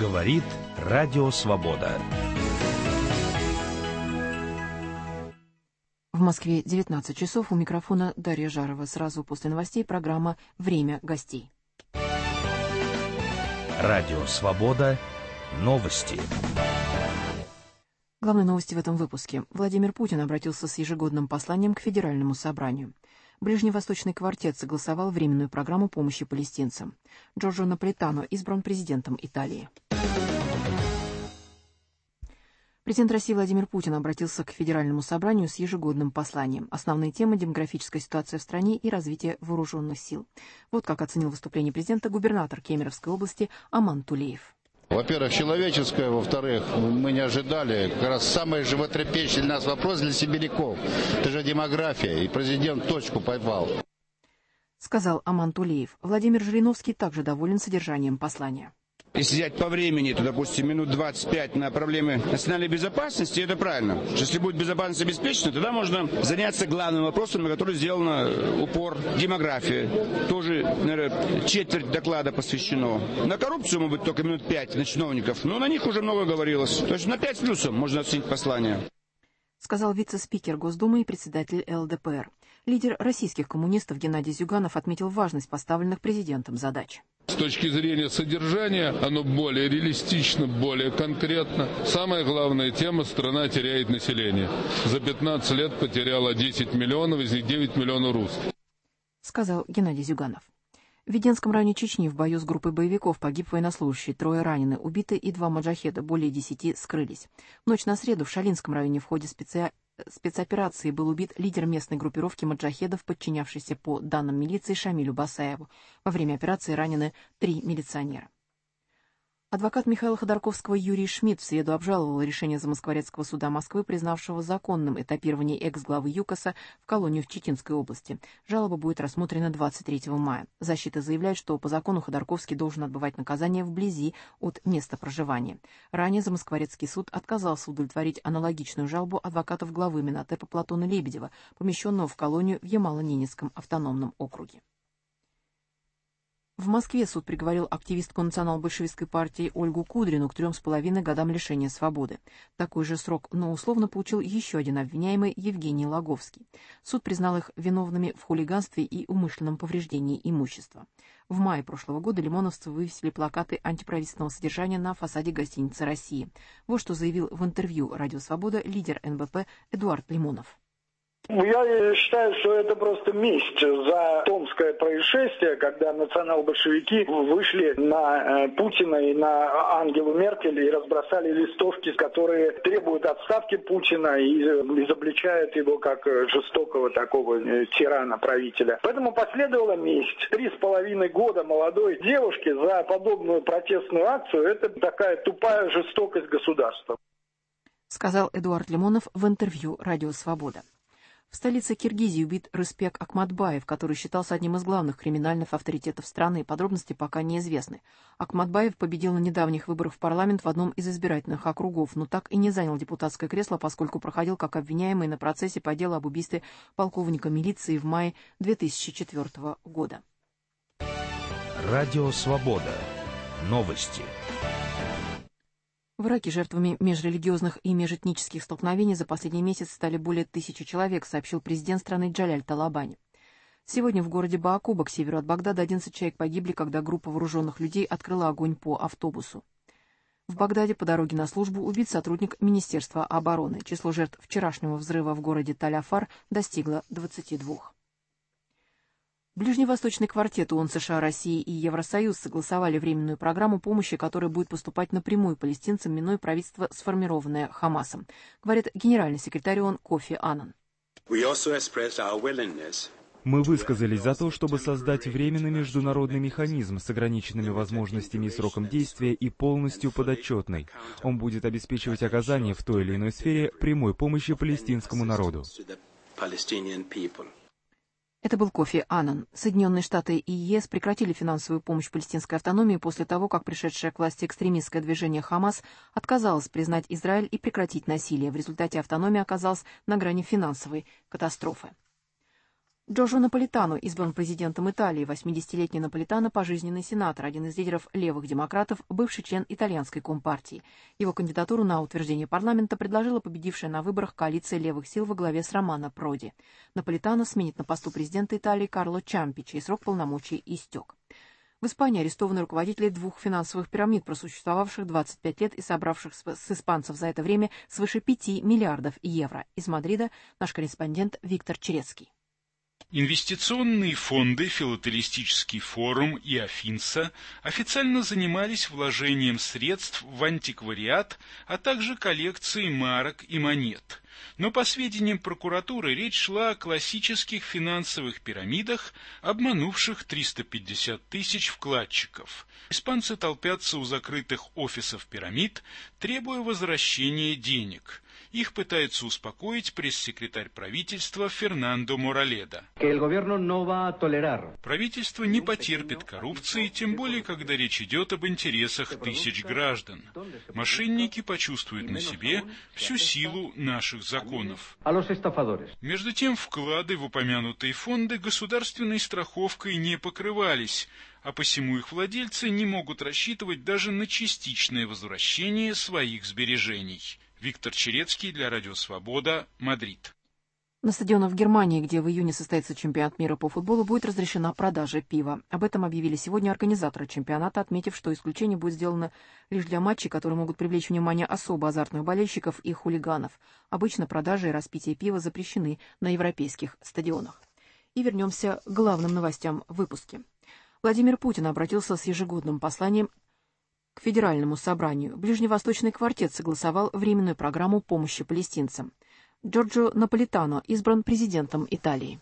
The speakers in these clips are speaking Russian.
Говорит Радио Свобода. В Москве 19 часов. У микрофона Дарья Жарова. Сразу после новостей программа «Время гостей». Радио Свобода. Новости. Главные новости в этом выпуске. Владимир Путин обратился с ежегодным посланием к Федеральному собранию. Ближневосточный квартет согласовал временную программу помощи палестинцам. Джорджо Наполитано избран президентом Италии. Президент России Владимир Путин обратился к Федеральному собранию с ежегодным посланием. Основные темы – демографическая ситуация в стране и развитие вооруженных сил. Вот как оценил выступление президента губернатор Кемеровской области Аман Тулеев. Во-первых, человеческое, во-вторых, мы не ожидали. Как раз самый животрепещущий для нас вопрос для сибиряков. Это же демография, и президент точку поймал. Сказал Аман Тулеев. Владимир Жириновский также доволен содержанием послания. Если взять по времени, то, допустим, минут 25 на проблемы национальной безопасности, это правильно. Если будет безопасность обеспечена, тогда можно заняться главным вопросом, на который сделан упор – демография. Тоже, наверное, четверть доклада посвящено. На коррупцию, может быть, только минут 5 на чиновников, но на них уже много говорилось. То есть на 5 с плюсом можно оценить послание. Сказал вице-спикер Госдумы и председатель ЛДПР. Лидер российских коммунистов Геннадий Зюганов отметил важность поставленных президентом задач. С точки зрения содержания оно более реалистично, более конкретно. Самая главная тема – страна теряет население. За 15 лет потеряла 10 миллионов, из них 9 миллионов русских. Сказал Геннадий Зюганов. В Веденском районе Чечни в бою с группой боевиков погиб военнослужащий, 3 ранены, убиты и 2 маджахеда, более 10 скрылись. В ночь на среду в Шалинском районе в ходе спецоперации был убит лидер местной группировки маджахедов, подчинявшийся по данным милиции Шамилю Басаеву. Во время операции ранены 3 милиционера. Адвокат Михаила Ходорковского Юрий Шмидт в среду обжаловал решение Замоскворецкого суда Москвы, признавшего законным этапирование экс-главы ЮКОСа в колонию в Читинской области. Жалоба будет рассмотрена 23 мая. Защита заявляет, что по закону Ходорковский должен отбывать наказание вблизи от места проживания. Ранее Замоскворецкий суд отказался удовлетворить аналогичную жалобу адвокатов главы Минотепа Платона Лебедева, помещенного в колонию в Ямало-Ненецком автономном округе. В Москве суд приговорил активистку национал-большевистской партии Ольгу Кудрину к 3,5 годам лишения свободы. Такой же срок, но условно получил еще один обвиняемый Евгений Логовский. Суд признал их виновными в хулиганстве и умышленном повреждении имущества. В мае прошлого года лимоновцы вывесили плакаты антиправительственного содержания на фасаде гостиницы «Россия». Вот что заявил в интервью «Радио Свобода» лидер НБП Эдуард Лимонов. Я считаю, что это просто месть за томское происшествие, когда национал-большевики вышли на Путина и на Ангелу Меркель и разбросали листовки, которые требуют отставки Путина и изобличают его как жестокого такого тирана-правителя. Поэтому последовала месть. 3,5 года молодой девушки за подобную протестную акцию – это такая тупая жестокость государства. Сказал Эдуард Лимонов в интервью «Радио Свобода». В столице Киргизии убит Рыспек Акматбаев, который считался одним из главных криминальных авторитетов страны. Подробности пока неизвестны. Акматбаев победил на недавних выборах в парламент в одном из избирательных округов, но так и не занял депутатское кресло, поскольку проходил как обвиняемый на процессе по делу об убийстве полковника милиции в мае 2004 года. Радио Свобода. Новости. В Ираке жертвами межрелигиозных и межэтнических столкновений за последний месяц стали более 1000 человек, сообщил президент страны Джаляль Талабани. Сегодня в городе Баакуба, к северу от Багдада, 11 человек погибли, когда группа вооруженных людей открыла огонь по автобусу. В Багдаде по дороге на службу убит сотрудник Министерства обороны. Число жертв вчерашнего взрыва в городе Таль-Афар достигло 22. Ближневосточный квартет ООН, США, России и Евросоюз согласовали временную программу помощи, которая будет поступать напрямую палестинцам, минуя правительство, сформированное Хамасом, говорит генеральный секретарь ООН Кофи Аннан. Мы высказались за то, чтобы создать временный международный механизм с ограниченными возможностями и сроком действия и полностью подотчетный. Он будет обеспечивать оказание в той или иной сфере прямой помощи палестинскому народу. Это был Кофи Аннан. Соединенные Штаты и ЕС прекратили финансовую помощь палестинской автономии после того, как пришедшее к власти экстремистское движение «Хамас» отказалось признать Израиль и прекратить насилие. В результате автономия оказалась на грани финансовой катастрофы. Джорджо Наполитано избран президентом Италии. 80-летний Наполитано – пожизненный сенатор, один из лидеров левых демократов, бывший член итальянской компартии. Его кандидатуру на утверждение парламента предложила победившая на выборах коалиция левых сил во главе с Романо Проди. Наполитано сменит на посту президента Италии Карло Чампи, чей срок полномочий истек. В Испании арестованы руководители двух финансовых пирамид, просуществовавших 25 лет и собравших с испанцев за это время свыше 5 миллиардов евро. Из Мадрида наш корреспондент Виктор Черецкий. Инвестиционные фонды, филателистический форум и Афинса официально занимались вложением средств в антиквариат, а также коллекцией марок и монет. Но по сведениям прокуратуры речь шла о классических финансовых пирамидах, обманувших 350 тысяч вкладчиков. Испанцы толпятся у закрытых офисов пирамид, требуя возвращения денег. Их пытается успокоить пресс-секретарь правительства Фернандо Мораледа. Правительство не потерпит коррупции, тем более, когда речь идет об интересах тысяч граждан. Мошенники почувствуют на себе всю силу наших законов. Между тем, вклады в упомянутые фонды государственной страховкой не покрывались, а посему их владельцы не могут рассчитывать даже на частичное возвращение своих сбережений. Виктор Черецкий для Радио Свобода, Мадрид. На стадионах в Германии, где в июне состоится чемпионат мира по футболу, будет разрешена продажа пива. Об этом объявили сегодня организаторы чемпионата, отметив, что исключение будет сделано лишь для матчей, которые могут привлечь внимание особо азартных болельщиков и хулиганов. Обычно продажа и распитие пива запрещены на европейских стадионах. И вернемся к главным новостям в выпуске. Владимир Путин обратился с ежегодным посланием к Федеральному собранию. Ближневосточный квартет согласовал временную программу помощи палестинцам. Джорджо Наполитано избран президентом Италии.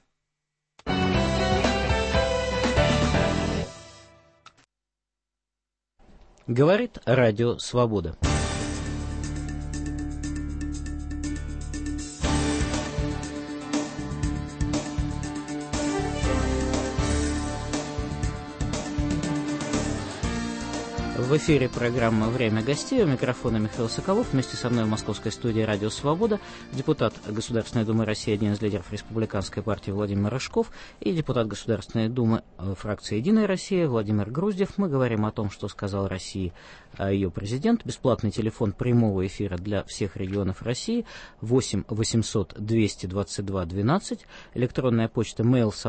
Говорит Радио Свобода. В эфире программа «Время гостей». У микрофона Михаил Соколов. Вместе со мной в московской студии «Радио Свобода» депутат Государственной Думы России, один из лидеров Республиканской партии Владимир Рыжков и депутат Государственной Думы фракции «Единая Россия» Владимир Груздев. Мы говорим о том, что сказал России ее президент. Бесплатный телефон прямого эфира для всех регионов России 8 800 222 12. Электронная почта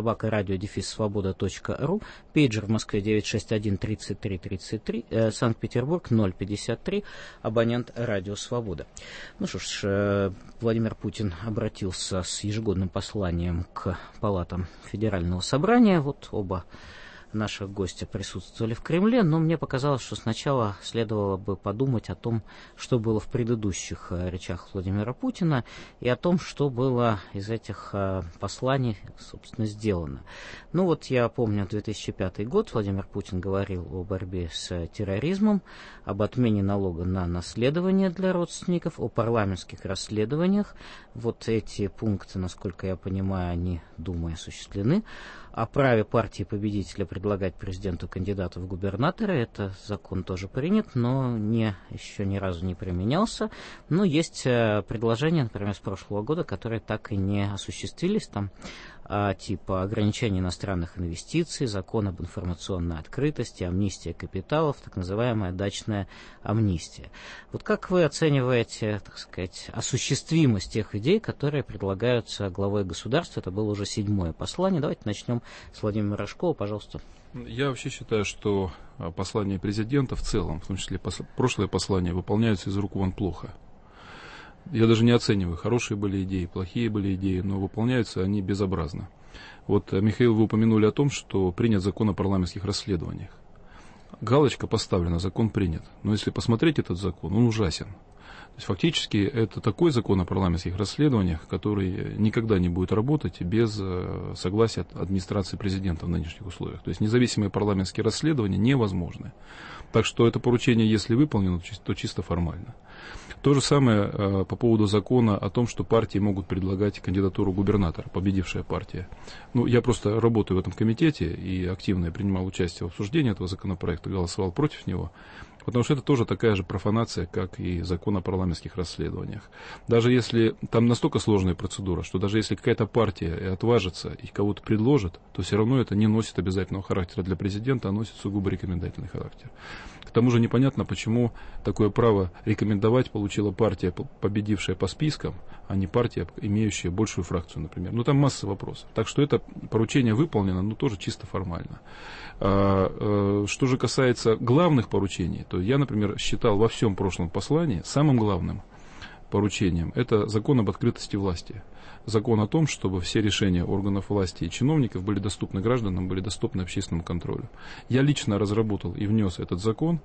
mail@radio-svoboda.ru. Пейджер в Москве 961 33 33. Санкт-Петербург 053, абонент Радио Свобода. Ну что ж, Владимир Путин обратился с ежегодным посланием к палатам Федерального собрания. Вот оба наших гостя присутствовали в Кремле, но мне показалось, что сначала следовало бы подумать о том, что было в предыдущих речах Владимира Путина, и о том, что было из этих посланий, собственно, сделано. Ну вот я помню 2005 год, Владимир Путин говорил о борьбе с терроризмом, об отмене налога на наследование для родственников, о парламентских расследованиях. Вот эти пункты, насколько я понимаю, они Думой осуществлены. О праве партии победителя предлагать президенту кандидатов в губернаторы. Это закон тоже принят, но еще ни разу не применялся. Но есть предложения, например, с прошлого года, которые так и не осуществились. Там типа ограничения иностранных инвестиций, закон об информационной открытости, амнистия капиталов, так называемая дачная амнистия. Вот как вы оцениваете, так сказать, осуществимость тех идей, которые предлагаются главой государства? Это было уже 7-е послание. Давайте начнем с Владимира Рыжкова, пожалуйста. Я вообще считаю, что послания президента в целом, в том числе прошлые послания, выполняются из рук вон плохо. Я даже не оцениваю, хорошие были идеи, плохие были идеи, но выполняются они безобразно. Вот, Михаил, вы упомянули о том, что принят закон о парламентских расследованиях. Галочка поставлена, закон принят. Но если посмотреть этот закон, он ужасен. То есть, фактически, это такой закон о парламентских расследованиях, который никогда не будет работать без согласия администрации президента в нынешних условиях. То есть, независимые парламентские расследования невозможны. Так что это поручение, если выполнено, то чисто формально. То же самое по поводу закона о том, что партии могут предлагать кандидатуру губернатора, победившая партия. Ну, я просто работаю в этом комитете и активно принимал участие в обсуждении этого законопроекта, голосовал против него. Потому что это тоже такая же профанация, как и закон о парламентских расследованиях. Даже если там настолько сложная процедура, что даже если какая-то партия и отважится и кого-то предложит, то все равно это не носит обязательного характера для президента, а носит сугубо рекомендательный характер. К тому же непонятно, почему такое право рекомендовать получила партия, победившая по спискам, а не партия, имеющая большую фракцию, например. Ну, там масса вопросов. Так что это поручение выполнено, но тоже чисто формально. Что же касается главных поручений, то я, например, считал во всем прошлом послании самым главным поручением это закон об открытости власти. Закон о том, чтобы все решения органов власти и чиновников были доступны гражданам, были доступны общественному контролю. Я лично разработал и внес этот закон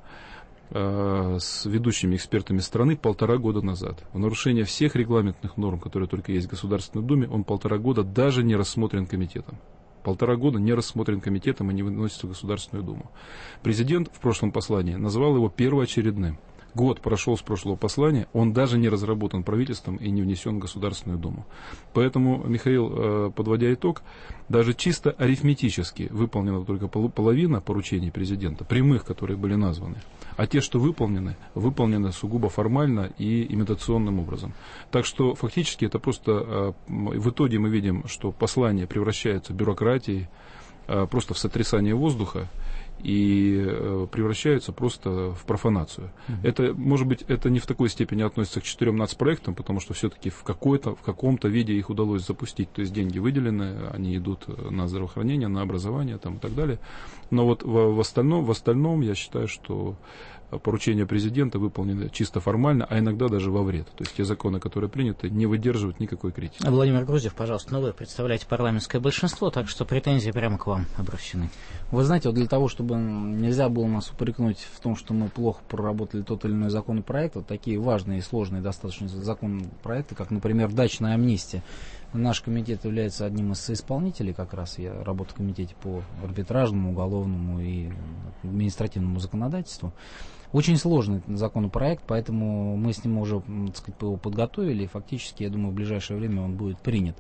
с ведущими экспертами страны 1,5 года назад. В нарушение всех регламентных норм, которые только есть в Государственной Думе, он 1,5 года даже не рассмотрен комитетом. 1,5 года не рассмотрен комитетом и не выносится в Государственную Думу. Президент в прошлом послании назвал его первоочередным. Год прошел с прошлого послания, он даже не разработан правительством и не внесен в Государственную Думу. Поэтому, Михаил, подводя итог, даже чисто арифметически выполнена только половина поручений президента, прямых, которые были названы. А те, что выполнены сугубо формально и имитационным образом. Так что фактически это просто в итоге мы видим, что послание превращается в бюрократию, просто в сотрясание воздуха и превращаются просто в профанацию. Это, может быть, это не в такой степени относится к 4 нацпроектам, потому что все-таки в каком-то виде их удалось запустить. То есть деньги выделены, они идут на здравоохранение, на образование там, и так далее. Но вот в остальном я считаю, что поручения президента выполнены чисто формально, а иногда даже во вред. То есть те законы, которые приняты, не выдерживают никакой критики. Владимир Груздев, пожалуйста, вы представляете парламентское большинство, так что претензии прямо к вам обращены. Вы знаете, вот для того, чтобы нельзя было нас упрекнуть в том, что мы плохо проработали тот или иной законопроект, вот такие важные и сложные достаточно законопроекты, как, например, дачная амнистия. Наш комитет является одним из соисполнителей, как раз я работаю в комитете по арбитражному, уголовному и административному законодательству. Очень сложный законопроект, поэтому мы с ним уже, так сказать, его подготовили, и фактически, я думаю, в ближайшее время он будет принят.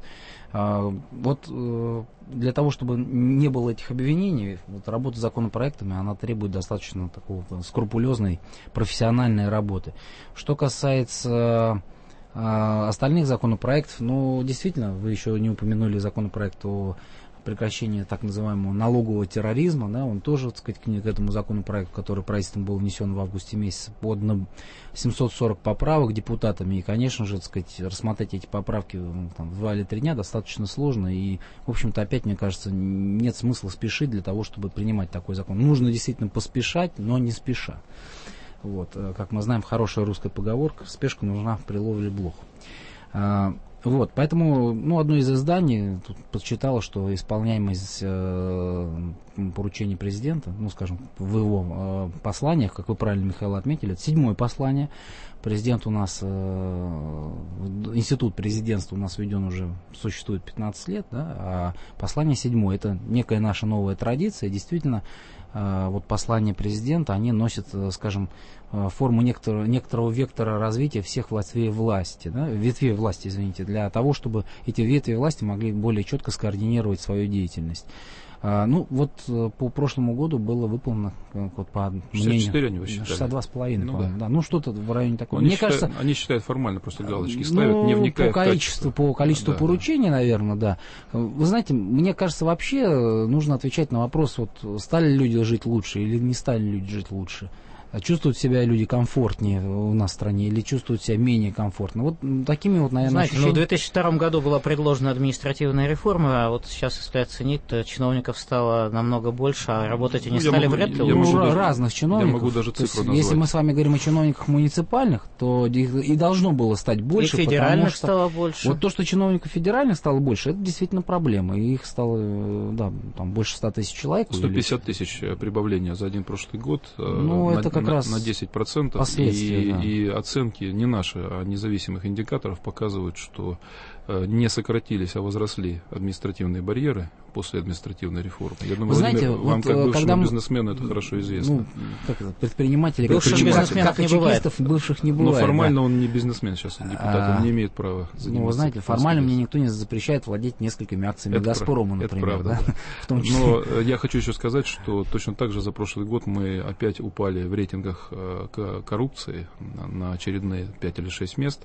Вот для того, чтобы не было этих обвинений, вот работа с законопроектами, она требует достаточно такого скрупулезной, профессиональной работы. Что касается остальных законопроектов, ну, действительно, вы еще не упомянули законопроект о прекращении так называемого налогового терроризма, да, он тоже, так сказать, к этому законопроекту, который правительством был внесен в августе месяце, подано 740 поправок депутатами, и, конечно же, так сказать, рассмотреть эти поправки там, 2 или 3 дня достаточно сложно, и, в общем-то, опять, мне кажется, нет смысла спешить для того, чтобы принимать такой закон. Нужно действительно поспешать, но не спеша. Вот, как мы знаем, хорошая русская поговорка: спешка нужна при ловле блох. Вот, поэтому, ну, одно из изданий тут подсчитало, что исполняемость поручений президента, ну, скажем, в его посланиях, как вы правильно, Михаил, отметили, это 7-е послание. Президент у нас, институт президентства у нас введен уже, существует 15 лет, да, а послание 7-е, это некая наша новая традиция, действительно, вот послания президента, они носят, скажем, форму некоторого вектора развития всех ветвей власти, да, для того, чтобы эти ветви власти могли более четко скоординировать свою деятельность. Ну, вот по прошлому году было выполнено, вот, по мнению, 62,5, ну, да. Ну, что-то в районе такого. Мне кажется, они считают формально, просто галочки ставят, не вникая по количеству поручений, наверное, да. Вы знаете, мне кажется, вообще нужно отвечать на вопрос, вот, стали люди жить лучше или не стали люди жить лучше. Чувствуют себя люди комфортнее у нас в стране или чувствуют себя менее комфортно? Вот такими вот, наверное, знаете, ощущениями... в 2002 году была предложена административная реформа, а вот сейчас, если оценить, то чиновников стало намного больше, а работать они стали вряд ли лучше. Разных чиновников. Я могу даже цифру назвать. Если мы с вами говорим о чиновниках муниципальных, то их и должно было стать больше. И федеральных стало больше. Вот то, что чиновников федеральных стало больше, это действительно проблема. И их стало, да, там больше 100 тысяч человек. 150 тысяч прибавления за один прошлый год. Ну, это как раз на 10%, и оценки не наши, а независимых индикаторов показывают, что не сократились, а возросли административные барьеры после административной реформы. Я думаю, знаете, Владимир, вам, вот, как бывшему мы... бизнесмену, это хорошо известно. Предприниматели, как чекистов бывших не бывает. Но формально он не бизнесмен сейчас, он депутат, он не имеет права заниматься. Вы знаете, формально мне никто не запрещает владеть несколькими акциями Газпрома, например. Это правда, да? В том числе. Но я хочу еще сказать, что точно так же за прошлый год мы опять упали в рейтингах коррупции на очередные 5 или 6 мест.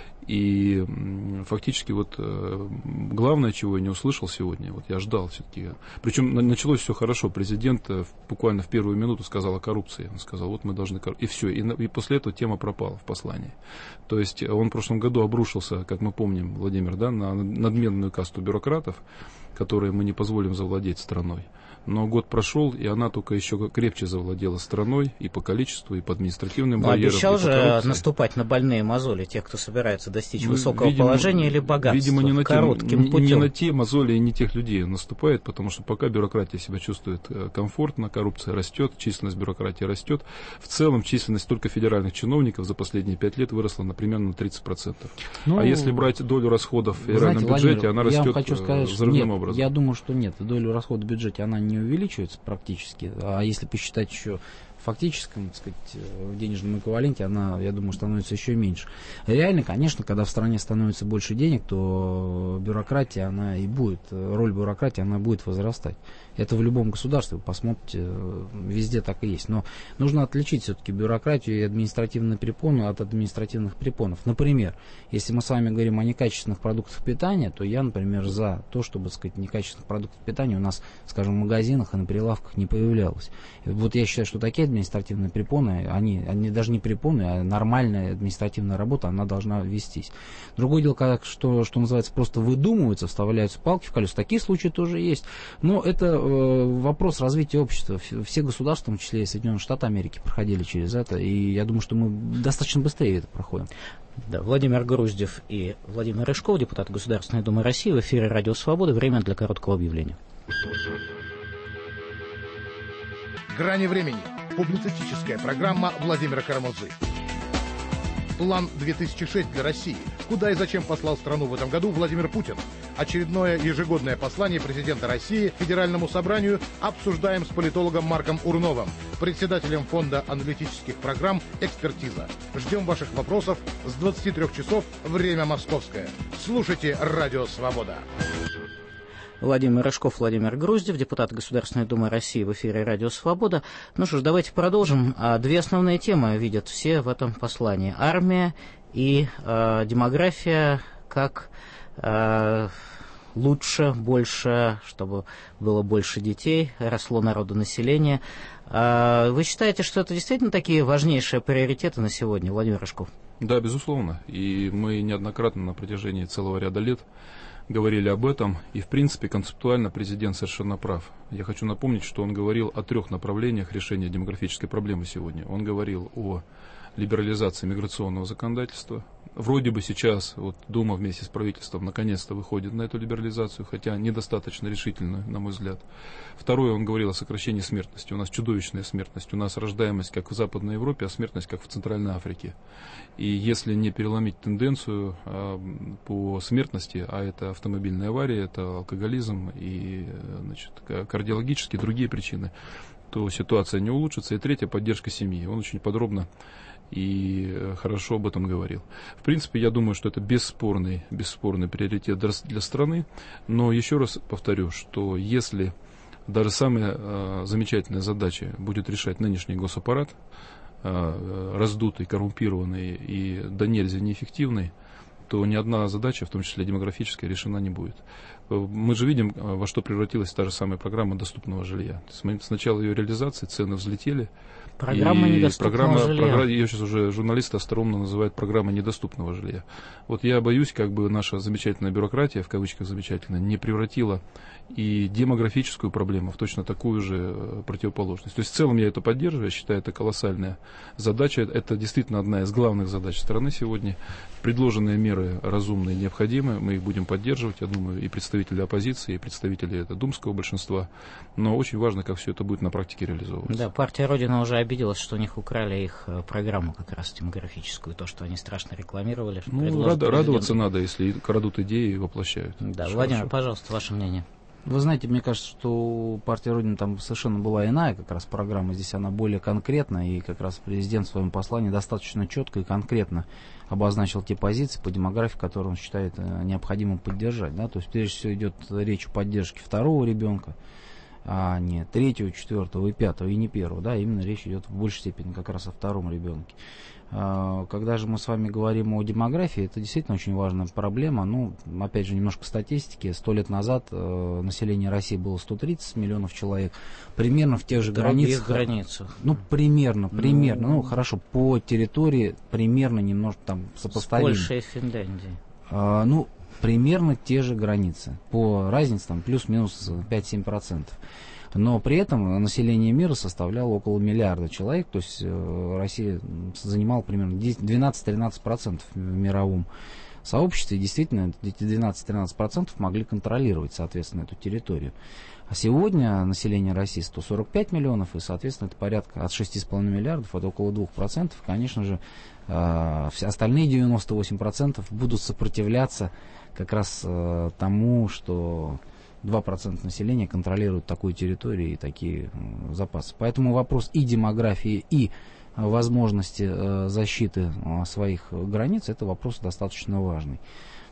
И фактически главное, чего я не услышал сегодня, я ждал все-таки. Причем началось все хорошо. Президент буквально в первую минуту сказал о коррупции. Он сказал, мы должны... И все. И после этого тема пропала в послании. То есть он в прошлом году обрушился, как мы помним, Владимир, да, на надменную касту бюрократов, которые мы не позволим завладеть страной. Но год прошел, и она только еще крепче завладела страной и по количеству, и по административным барьерам. Обещал же наступать на больные мозоли тех, кто собирается достичь высокого положения или богатства. Видимо, не путем. на те мозоли и не тех людей наступает, потому что пока бюрократия себя чувствует комфортно, коррупция растет, численность бюрократии растет. В целом численность только федеральных чиновников за последние 5 лет выросла, например, на 30%. А если брать долю расходов в федеральном бюджете, она растет взрывным образом. Я думаю, что нет. Долю расходов в бюджете она не увеличивается практически. А если посчитать еще в фактическом, так сказать, в денежном эквиваленте, она, я думаю, становится еще меньше. Реально, конечно, когда в стране становится больше денег, то бюрократия, она и будет, роль бюрократии, она будет возрастать. Это в любом государстве, вы посмотрите, везде так и есть. Но нужно отличить все-таки бюрократию и административные препоны от административных препонов. Например, если мы с вами говорим о некачественных продуктах питания, то я, например, за то, чтобы, так сказать, некачественных продуктов питания у нас, скажем, в магазинах и на прилавках не появлялось. Вот я считаю, что такие административные препоны, они даже не препоны, а нормальная административная работа, она должна вестись. Другое дело, что называется, просто выдумываются, вставляются палки в колеса. Такие случаи тоже есть. Но это вопрос развития общества. Все государства, в том числе и Соединенные Штаты Америки, проходили через это, и я думаю, что мы достаточно быстрее это проходим. Да, Владимир Груздев и Владимир Рыжков, депутат Государственной Думы России, в эфире Радио Свобода. Время для короткого объявления. «Грани времени». Публицистическая программа Владимира Карамурзы. План 2006 для России. Куда и зачем послал страну в этом году Владимир Путин? Очередное ежегодное послание президента России Федеральному собранию обсуждаем с политологом Марком Урновым, председателем Фонда аналитических программ «Экспертиза». Ждем ваших вопросов с 23 часов, время московское. Слушайте «Радио Свобода». Владимир Рыжков, Владимир Груздев, депутат Государственной Думы России, в эфире «Радио Свобода». Ну что ж, давайте продолжим. Две основные темы видят все в этом послании. Армия и демография, как лучше, больше, чтобы было больше детей, росло народонаселение. Вы считаете, что это действительно такие важнейшие приоритеты на сегодня, Владимир Рыжков? Да, безусловно. И мы неоднократно на протяжении целого ряда лет говорили об этом, и в принципе концептуально президент совершенно прав. Я хочу напомнить, что он говорил о 3 направлениях решения демографической проблемы сегодня. Он говорил о либерализации миграционного законодательства. Вроде бы сейчас Дума вместе с правительством наконец-то выходит на эту либерализацию, хотя недостаточно решительно, на мой взгляд. Второе, он говорил о сокращении смертности. У нас чудовищная смертность. У нас рождаемость как в Западной Европе, а смертность как в Центральной Африке. И если не переломить тенденцию по смертности, а это автомобильные аварии, это алкоголизм и кардиологические другие причины, то ситуация не улучшится. И третье, поддержка семьи. Он очень подробно и хорошо об этом говорил. В принципе, я думаю, что это бесспорный приоритет для страны. Но еще раз повторю, что если даже самые замечательные задачи будет решать нынешний госаппарат, раздутый, коррумпированный и до нельзя неэффективный, то ни одна задача, в том числе демографическая, решена не будет. Мы же видим, во что превратилась та же самая программа доступного жилья. С начала ее реализации цены взлетели. Программа недоступного жилья. Ее сейчас уже журналисты остроумно называют программой недоступного жилья. Я боюсь, как бы наша замечательная бюрократия, в кавычках замечательная, не превратила и демографическую проблему в точно такую же противоположность. То есть в целом я это поддерживаю, я считаю, это колоссальная задача. Это действительно одна из главных задач страны сегодня. Предложенные меры меры разумные и необходимы, мы их будем поддерживать, я думаю, и представители оппозиции, и представители думского большинства, но очень важно, как все это будет на практике реализовываться. Да, партия Родина уже обиделась, что у них украли их программу как раз демографическую, то, что они страшно рекламировали. Ну, радоваться надо, если крадут идеи и воплощают. Да, Владимир, пожалуйста, ваше мнение. Вы знаете, мне кажется, что у партии Родина там совершенно была иная как раз программа. Здесь она более конкретная, и как раз президент в своем послании достаточно четко и конкретно обозначил те позиции по демографии, которые он считает необходимым поддержать. Да? То есть, прежде всего, идет речь о поддержке второго ребенка, а не третьего, четвертого и пятого, и не первого. Да? Именно речь идет в большей степени как раз о втором ребенке. Когда же мы с вами говорим о демографии, это действительно очень важная проблема. Ну, опять же, немножко статистики. 100 лет назад население России было 130 миллионов человек. Примерно в тех же границах. Ну, примерно. Ну, хорошо, по территории примерно немножко там сопоставимо. С Польшей и Финляндией. Ну, примерно те же границы. По разнице там плюс-минус 5-7%. Но при этом население мира составляло около миллиарда человек, то есть Россия занимала примерно 12-13% в мировом сообществе, и действительно эти 12-13% могли контролировать, соответственно, эту территорию. А сегодня население России 145 миллионов, и, соответственно, это порядка от 6,5 миллиардов, это около 2%. Конечно же, все остальные 98% будут сопротивляться как раз тому, что 2% населения контролируют такую территорию и такие запасы. Поэтому вопрос и демографии, и возможности защиты своих границ, это вопрос достаточно важный.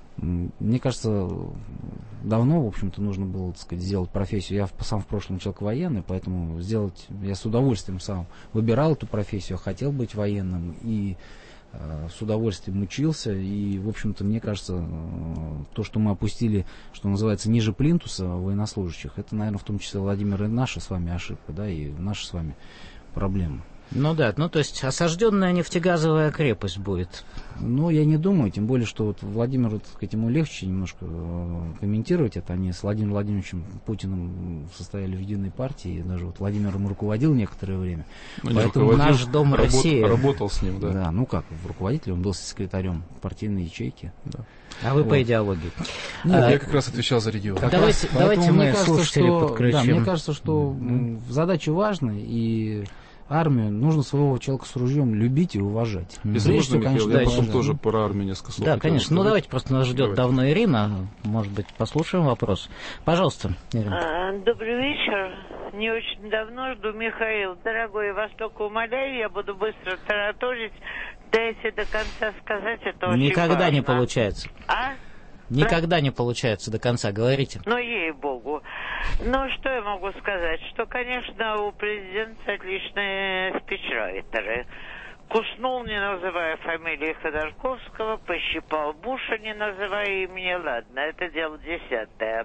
Мне кажется, давно, в общем-то, нужно было, так сказать, сделать профессию. Я сам в прошлом человек военный, поэтому я с удовольствием сам выбирал эту профессию, хотел быть военным и с удовольствием учился, и, в общем-то, мне кажется, то, что мы опустили, что называется, ниже плинтуса военнослужащих, это, наверное, в том числе, Владимир, и наша с вами ошибка, да, и наша с вами проблема. Ну да, ну то есть осажденная нефтегазовая крепость будет. Ну, я не думаю, тем более, что вот Владимиру, так сказать, ему легче немножко комментировать это. Они с Владимиром Владимировичем Путиным состояли в единой партии, и даже вот Владимир им руководил некоторое время. Поэтому наш Дом России... Работал с ним, да. Да, ну как, руководитель, он был секретарем партийной ячейки. Да. А вы по идеологии? Нет, я как раз отвечал за регион. Давайте мы слушателей подключим. Да, мне кажется, что задача важная, и армию нужно своего человека с ружьем любить и уважать. Если можно, Михаил, я потом тоже про армию несколько слов. Да, конечно. Ну, давайте, просто нас ждет давно Ирина. Может быть, послушаем вопрос. Пожалуйста, Ирина. Добрый вечер. Не очень давно жду, Михаил. Дорогой, я вас только умоляю, я буду быстро тараторить. Дайте до конца сказать, это очень Никогда важно. не получается. Никогда не получается до конца, говорите. Ну, ей-богу. Ну, что я могу сказать? Что, конечно, у президента отличные спичрайтеры. Куснул, не называя фамилии Ходорковского, пощипал Буша, не называя имени. Ладно, это дело 10-е.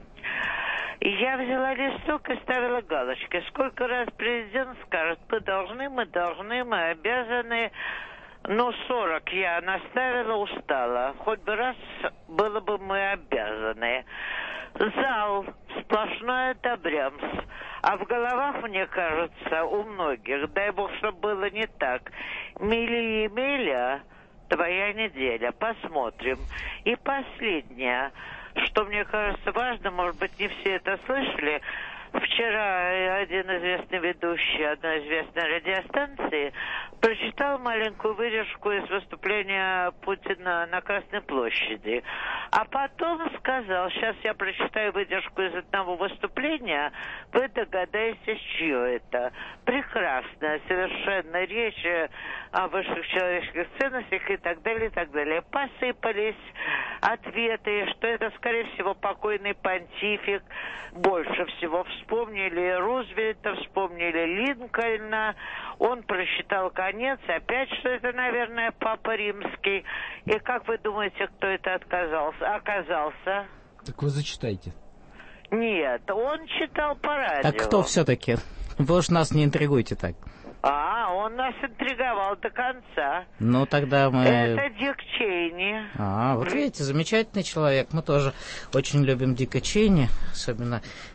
Я взяла листок и ставила галочки. Сколько раз президент скажет, мы должны, мы обязаны... Ну, 40 я наставила, устала. Хоть бы раз было бы мы обязаны. Зал сплошной одобрямс. А в головах, мне кажется, у многих, дай бог, чтобы было не так. Мили и миля, твоя неделя. Посмотрим. И последнее, что мне кажется важно, может быть, не все это слышали. Вчера один известный ведущий одной известной радиостанции прочитал маленькую выдержку из выступления Путина на Красной площади. А потом сказал, сейчас я прочитаю выдержку из одного выступления, вы догадаетесь, чье это. Прекрасная совершенно речь о высших человеческих ценностях и так далее, и так далее. Посыпались ответы, что это, скорее всего, покойный понтифик. Больше всего вспомнили Рузвельта, вспомнили Линкольна. Он прочитал конец, опять, что это, наверное, Папа Римский. И как вы думаете, кто это оказался? Так вы зачитайте. Нет, он читал по радио. Так кто все-таки? Вы уж нас не интригуйте так. Он нас интриговал до конца. Ну, тогда мы... Это Дик Чейни. Вот видите, замечательный человек. Мы тоже очень любим Дика Чейни, особенно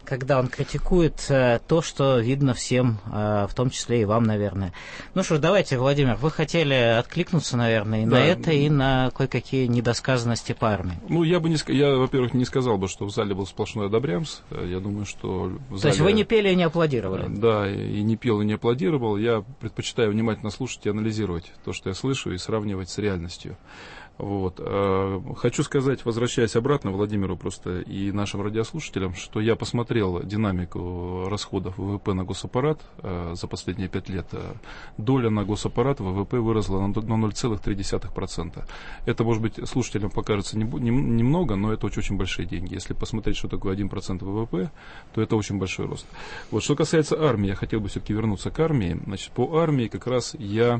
когда он критикует то, что видно всем, в том числе и вам, наверное. Ну что ж, давайте, Владимир, вы хотели откликнуться, наверное, и на это, и на кое-какие недосказанности по армии. Ну, я, во-первых, не сказал бы, что в зале был сплошной одобрямс. Я думаю, что в зале... То есть вы не пели и не аплодировали? Да, и не пел, и не аплодировал. Я предпочитаю внимательно слушать и анализировать то, что я слышу, и сравнивать с реальностью. Вот. Хочу сказать, возвращаясь обратно Владимиру просто и нашим радиослушателям, что я посмотрел динамику расходов ВВП на госаппарат за последние 5 лет. Доля на госаппарат ВВП выросла на 0,3%. Это, может быть, слушателям покажется немного, но это очень большие деньги. Если посмотреть, что такое 1% ВВП, то это очень большой рост. Вот. Что касается армии, я хотел бы все-таки вернуться к армии. Значит, по армии как раз я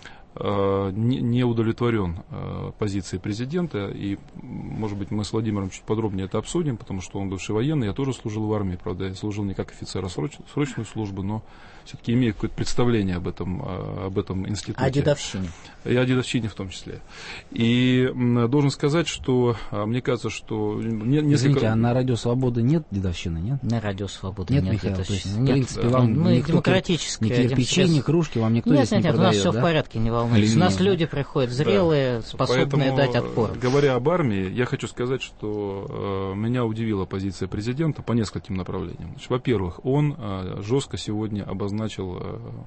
не удовлетворен позицией президента, и, может быть, мы с Владимиром чуть подробнее это обсудим, потому что он бывший военный, я тоже служил в армии, правда, я служил не как офицер, а срочную службу, но все-таки имею какое-то представление об этом институте. О дедовщине. И о дедовщине в том числе. И должен сказать, что мне кажется, что... Извините, а на Радио Свобода нет дедовщины, нет? На Радио Свобода нет, нет Михаил, дедовщины. В принципе, вам мы никто демократические. Ни кирпичи, ни кружки вам никто здесь не продает, у нас все в порядке, не волнуйтесь. У нас люди приходят зрелые, способные дать отпор. Говоря об армии, я хочу сказать, что меня удивила позиция президента по нескольким направлениям. Значит, во-первых, он жестко сегодня обозначил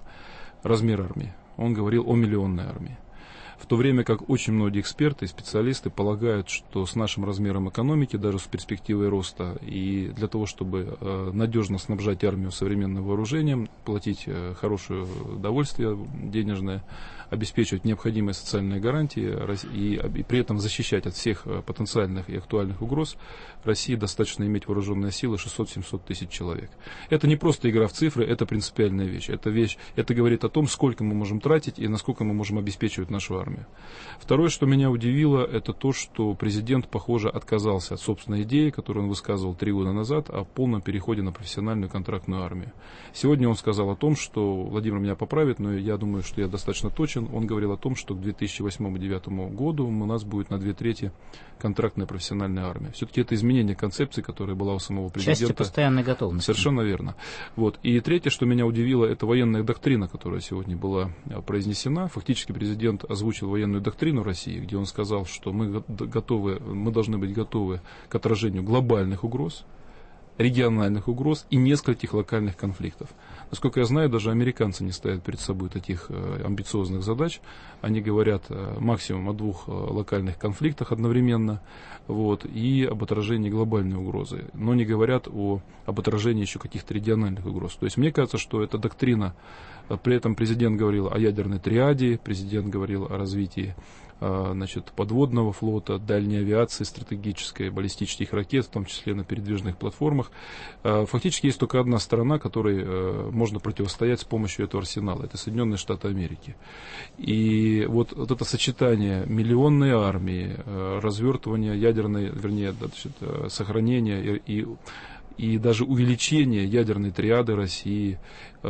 размер армии. Он говорил о миллионной армии. В то время как очень многие эксперты и специалисты полагают, что с нашим размером экономики, даже с перспективой роста, и для того, чтобы надежно снабжать армию современным вооружением, платить хорошее удовольствие денежное, обеспечивать необходимые социальные гарантии и при этом защищать от всех потенциальных и актуальных угроз, России достаточно иметь вооруженные силы 600-700 тысяч человек. Это не просто игра в цифры, это принципиальная вещь. Это говорит о том, сколько мы можем тратить и насколько мы можем обеспечивать нашу армию. Второе, что меня удивило, это то, что президент, похоже, отказался от собственной идеи, которую он высказывал 3 года назад, о полном переходе на профессиональную контрактную армию. Сегодня он сказал о том, что, Владимир меня поправит, но я думаю, что я достаточно точен, он говорил о том, что к 2008-2009 году у нас будет на 2/3 контрактная профессиональная армия. Все-таки это изменение концепции, которая была у самого президента. Части постоянной готовности. Совершенно верно. Вот. И третье, что меня удивило, это военная доктрина, которая сегодня была произнесена. Фактически президент озвучил военную доктрину России, где он сказал, что мы должны быть готовы к отражению глобальных угроз, региональных угроз и нескольких локальных конфликтов. Насколько я знаю, даже американцы не ставят перед собой таких амбициозных задач. Они говорят максимум о 2 локальных конфликтах одновременно, вот, и об отражении глобальной угрозы, но не говорят об отражении еще каких-то региональных угроз. То есть мне кажется, что эта доктрина, при этом президент говорил о ядерной триаде, президент говорил о развитии подводного флота, дальней авиации, стратегической, баллистических ракет, в том числе на передвижных платформах. Фактически есть только одна сторона, которой можно противостоять с помощью этого арсенала. Это Соединенные Штаты Америки. И вот это сочетание миллионной армии, развертывания ядерной, сохранения и даже увеличение ядерной триады России,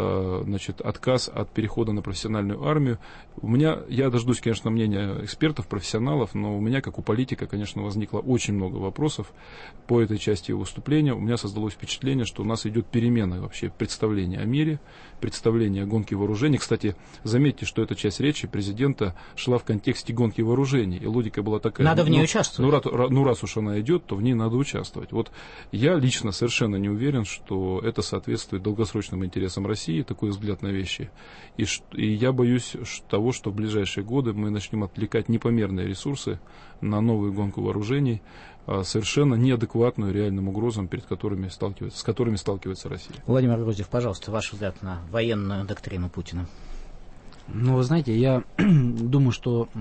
отказ от перехода на профессиональную армию. Я дождусь, конечно, мнения экспертов, профессионалов, но у меня, как у политика, конечно, возникло очень много вопросов по этой части его выступления. У меня создалось впечатление, что у нас идет перемена вообще представления о мире, представления о гонке вооружений. Кстати, заметьте, что эта часть речи президента шла в контексте гонки вооружений, и логика была такая. Надо в ней участвовать. Раз уж она идет, то в ней надо участвовать. Вот я лично совершенно не уверен, что это соответствует долгосрочным интересам России, такой взгляд на вещи. И я боюсь того, что в ближайшие годы мы начнем отвлекать непомерные ресурсы на новую гонку вооружений, совершенно неадекватную реальным угрозам, с которыми сталкивается Россия. Владимир Груздев, пожалуйста, ваш взгляд на военную доктрину Путина. Ну, вы знаете, я думаю, что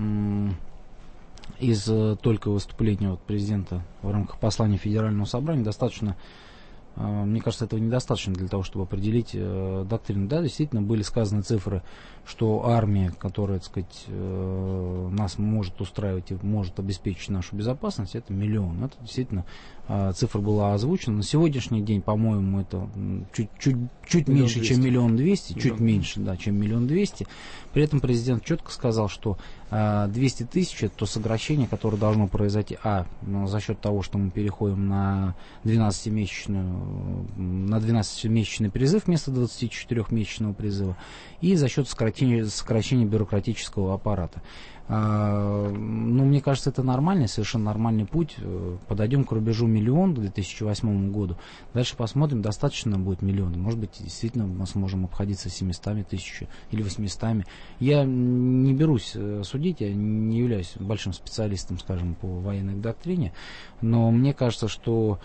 из только выступления президента в рамках послания Федерального собрания достаточно. Мне кажется, этого недостаточно для того, чтобы определить доктрину. Да, действительно, были сказаны цифры, что армия, которая, так сказать, нас может устраивать и может обеспечить нашу безопасность, это 1 миллион. Это действительно цифра была озвучена. На сегодняшний день, по-моему, это чуть меньше, чем 1 200 000, чуть меньше, да, чем 1 200 000. При этом президент четко сказал, что 200 тысяч это то сокращение, которое должно произойти за счет того, что мы переходим на 12-месячную на 12-месячный призыв вместо 24-месячного призыва и за счет сокращения бюрократического аппарата. Ну, мне кажется, это нормальный, совершенно нормальный путь. Подойдем к рубежу 1 миллион к 2008 году. Дальше посмотрим, достаточно будет миллиона. Может быть, действительно мы сможем обходиться 700 тысяч или 800. Я не берусь судить, я не являюсь большим специалистом, скажем, по военной доктрине, но мне кажется, что,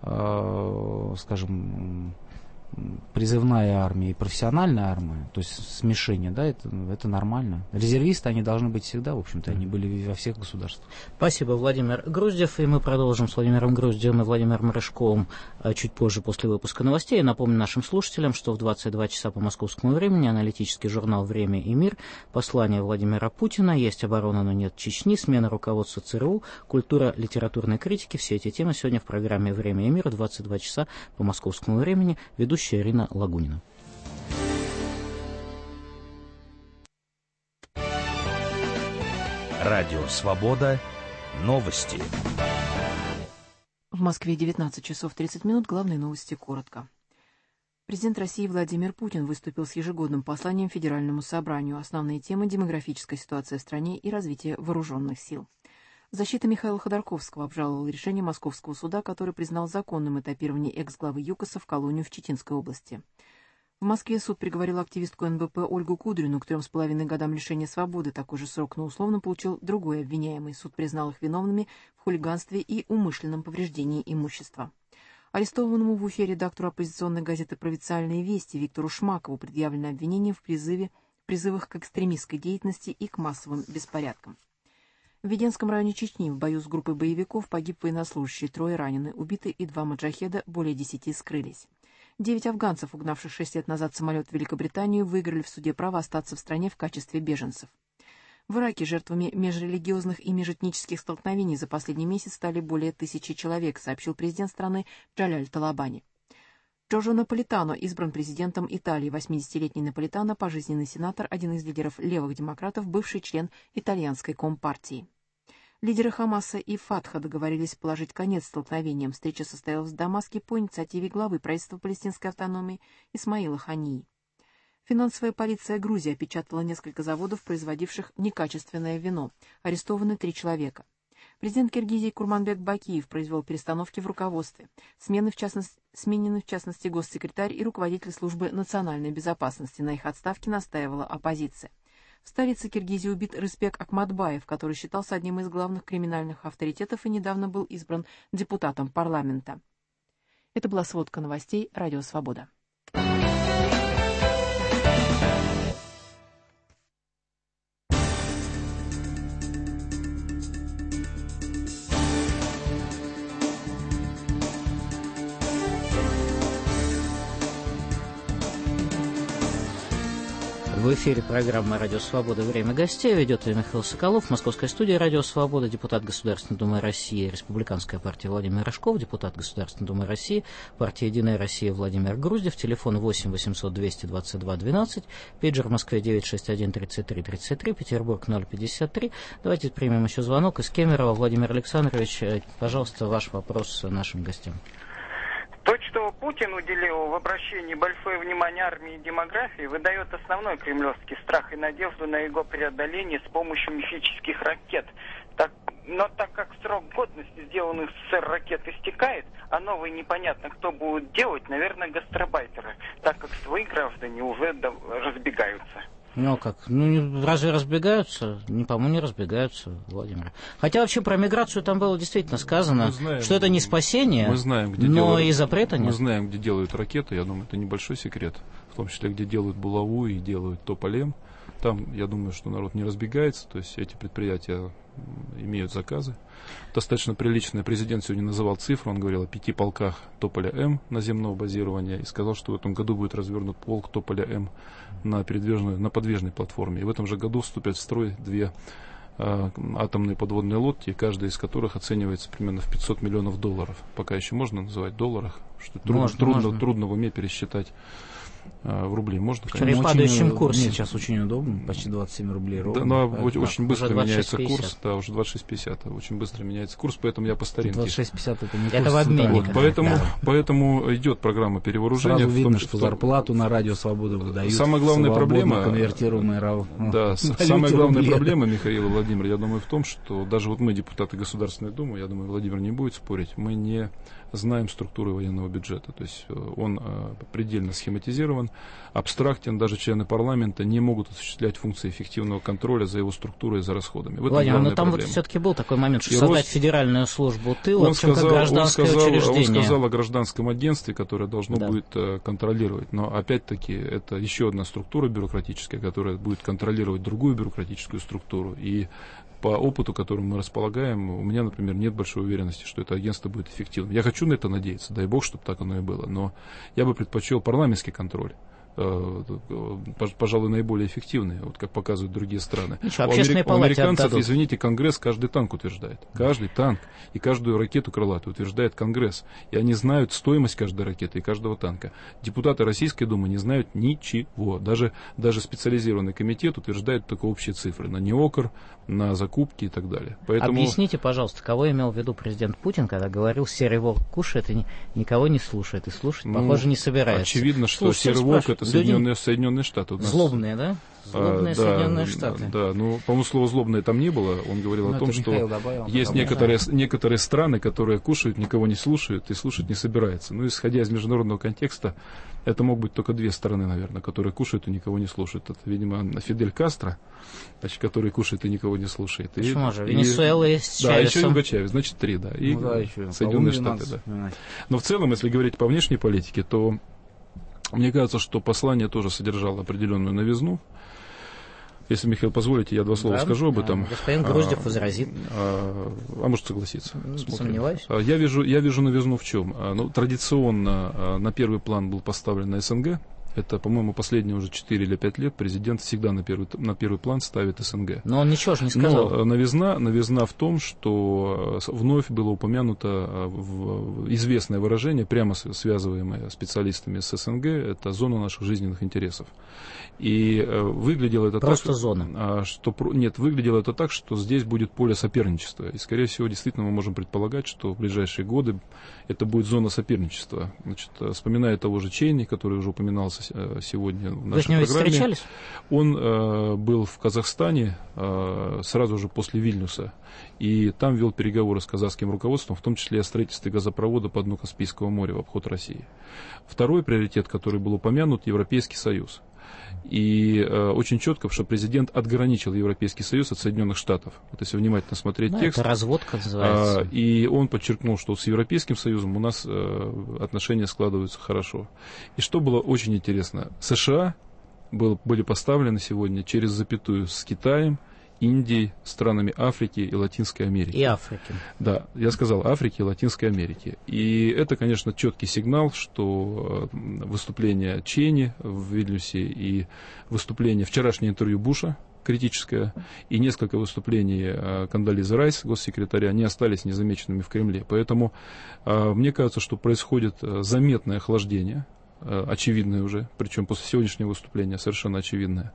скажем, призывная армия и профессиональная армия, то есть смешение, да, это нормально. Резервисты, они должны быть всегда, в общем-то, они были во всех государствах. Спасибо, Владимир Груздев, и мы продолжим с Владимиром Груздевым и Владимиром Рыжковым чуть позже после выпуска новостей. Напомню нашим слушателям, что в 22 часа по московскому времени аналитический журнал «Время и мир», послание Владимира Путина, есть оборона, но нет Чечни, смена руководства ЦРУ, культура литературной критики. Все эти темы сегодня в программе «Время и мир» 22 часа по московскому времени. Ведущая Ирина Лагунина. Радио «Свобода». Новости. В Москве 19 часов 30 минут. Главные новости коротко. Президент России Владимир Путин выступил с ежегодным посланием Федеральному собранию. Основные темы: демографическая ситуация в стране и развитие вооруженных сил. Защита Михаила Ходорковского обжаловала решение Московского суда, который признал законным этапирование экс-главы ЮКОСа в колонию в Читинской области. В Москве суд приговорил активистку НБП Ольгу Кудрину к 3,5 годам лишения свободы. Такой же срок, но условно получил другой обвиняемый. Суд признал их виновными в хулиганстве и умышленном повреждении имущества. Арестованному в Уфе редактору оппозиционной газеты «Провинциальные вести» Виктору Шмакову предъявлено обвинение в призывах к экстремистской деятельности и к массовым беспорядкам. В Веденском районе Чечни в бою с группой боевиков погиб военнослужащий, 3 ранены, убиты и 2 маджахеда, более 10 скрылись. 9 афганцев, угнавших 6 лет назад самолет в Великобританию, выиграли в суде право остаться в стране в качестве беженцев. В Ираке жертвами межрелигиозных и межэтнических столкновений за последний месяц стали более 1000 человек, сообщил президент страны Джаляль Талабани. Джорджо Наполитано избран президентом Италии. 80-летний Наполитано, пожизненный сенатор, один из лидеров левых демократов, бывший член итальянской компартии. Лидеры Хамаса и Фатха договорились положить конец столкновениям. Встреча состоялась в Дамаске по инициативе главы правительства палестинской автономии Исмаила Хании. Финансовая полиция Грузии опечатала несколько заводов, производивших некачественное вино. Арестованы 3 человека. Президент Киргизии Курманбек Бакиев произвел перестановки в руководстве. Сменены в частности госсекретарь и руководитель службы национальной безопасности. На их отставке настаивала оппозиция. В столице Киргизии убит Рыспек Акматбаев, который считался одним из главных криминальных авторитетов и недавно был избран депутатом парламента. Это была сводка новостей «Радио Свобода». В эфире программа «Радио Свобода. Время гостей». Ведет ее Михаил Соколов. В московской студии «Радио Свобода» депутат Государственной Думы России, Республиканская партия Владимир Рыжков, депутат Государственной Думы России, партия «Единая Россия» Владимир Груздев, телефон 8 800 222 12, пейджер в Москве 961 33 33, Петербург 053. Давайте примем еще звонок из Кемерово. Владимир Александрович, пожалуйста, ваш вопрос нашим гостям. То, что Путин уделил в обращении большое внимание армии и демографии, выдает основной кремлевский страх и надежду на его преодоление с помощью мифических ракет. Но так как срок годности сделанных в СССР ракет истекает, а новые непонятно кто будет делать, наверное, гастробайтеры, так как свои граждане уже разбегаются. Ну как? Ну разве разбегаются? По-моему, не разбегаются, Владимир. Хотя вообще про миграцию там было действительно сказано, что это не спасение, мы знаем, где но и запрета нет. Мы знаем, где делают ракеты, я думаю, это небольшой секрет. В том числе, где делают булаву и делают Тополем. Там, я думаю, что народ не разбегается, то есть эти предприятия имеют заказы. Достаточно приличный. Президент сегодня называл цифру, он говорил о 5 полках Тополя-М наземного базирования и сказал, что в этом году будет развернут полк Тополя-М на подвижной платформе. И в этом же году вступят в строй 2 атомные подводные лодки, каждая из которых оценивается примерно в $500 миллионов. Пока еще можно называть в долларах, что трудно в уме пересчитать в рубли. Можно, при падающем курсе. Нет, сейчас очень удобно, почти 27 рублей ровно. Да, но очень быстро меняется 26,50. курс. Да, уже 26,50. Очень быстро меняется курс, поэтому я по старинке. 26,50 это не это в обменниках. Поэтому идет программа перевооружения. Сразу видно, что зарплату на Радио Свобода выдают. Самая главная проблема, самая главная проблема, Михаил и Владимир, я думаю, в том, что даже вот мы, депутаты Государственной Думы, я думаю, Владимир не будет спорить, мы не знаем структуры военного бюджета. То есть он предельно схематизирован, абстрактен, даже члены парламента не могут осуществлять функции эффективного контроля за его структурой и за расходами. Владимир, но там проблема. Вот все-таки был такой момент, что создать федеральную службу тыла, как гражданское учреждение. Он сказал о гражданском агентстве, которое должно будет контролировать. Но опять-таки это еще одна структура бюрократическая, которая будет контролировать другую бюрократическую структуру. И по опыту, которым мы располагаем, у меня, например, нет большой уверенности, что это агентство будет эффективным. Я хочу на это надеяться, дай бог, чтобы так оно и было. Но я бы предпочел парламентский контроль. Пожалуй, наиболее эффективные, вот как показывают другие страны. У американцев, извините, Конгресс каждый танк утверждает. Каждый танк и каждую ракету крылатую утверждает Конгресс. И они знают стоимость каждой ракеты и каждого танка. Депутаты Российской Думы не знают ничего. Даже специализированный комитет утверждает только общие цифры. На НЕОКР, на закупки и так далее. Поэтому... Объясните, пожалуйста, кого имел в виду президент Путин, когда говорил, серый волк кушает и никого не слушает. И слушать, похоже, не собирается. Очевидно, что серый волк это Соединенные Штаты. Злобные, да? Злобные Соединенные Штаты. Да, ну, по-моему, слова злобные там не было. Он говорил о том, что есть некоторые страны, которые кушают, никого не слушают и слушать не собираются. Ну, исходя из международного контекста, это могут быть только две страны, наверное, которые кушают и никого не слушают. Это, видимо, Фидель Кастро, значит, который кушает и никого не слушает. Почему же? Венесуэла есть с Чавесом. Да, еще Юго Чавес, значит, три, да. И Соединенные Штаты, да. Но в целом, если говорить по внешней политике, то мне кажется, что послание тоже содержало определенную новизну. Если, Михаил, позволите, я два слова скажу об этом. Господин Груздев возразит. А может согласиться. Сомневаюсь. Я вижу новизну в чем. Ну, традиционно на первый план был поставлен СНГ. Это, по-моему, последние уже 4 или 5 лет президент всегда на первый план ставит СНГ. Но он ничего же не сказал. Но новизна в том, что вновь было упомянуто известное выражение, прямо связываемое специалистами с СНГ, это зона наших жизненных интересов. И выглядело это просто так, зона. Выглядело это так, что здесь будет поле соперничества. И, скорее всего, действительно мы можем предполагать, что в ближайшие годы это будет зона соперничества. Значит, вспоминая того же Чейни, который уже упоминался сегодня в нашей программе. Вы с ним встречались? Он был в Казахстане сразу же после Вильнюса. И там вел переговоры с казахским руководством, в том числе о строительстве газопровода по дну Каспийского моря в обход России. Второй приоритет, который был упомянут, Европейский Союз. И очень четко, что президент отграничил Европейский Союз от Соединенных Штатов. Вот если внимательно смотреть текст. Это разводка называется. И он подчеркнул, что с Европейским Союзом у нас отношения складываются хорошо. И что было очень интересно, США были поставлены сегодня через запятую с Китаем, Индией, странами Африки и Латинской Америки. И Африки. Да, я сказал Африки и Латинской Америки. И это, конечно, четкий сигнал, что выступление Чейни в Вильнюсе и вчерашнее интервью Буша, критическое, и несколько выступлений Кондолизы Райс, госсекретаря, не остались незамеченными в Кремле. Поэтому мне кажется, что происходит заметное охлаждение, очевидное уже, причем после сегодняшнего выступления совершенно очевидное,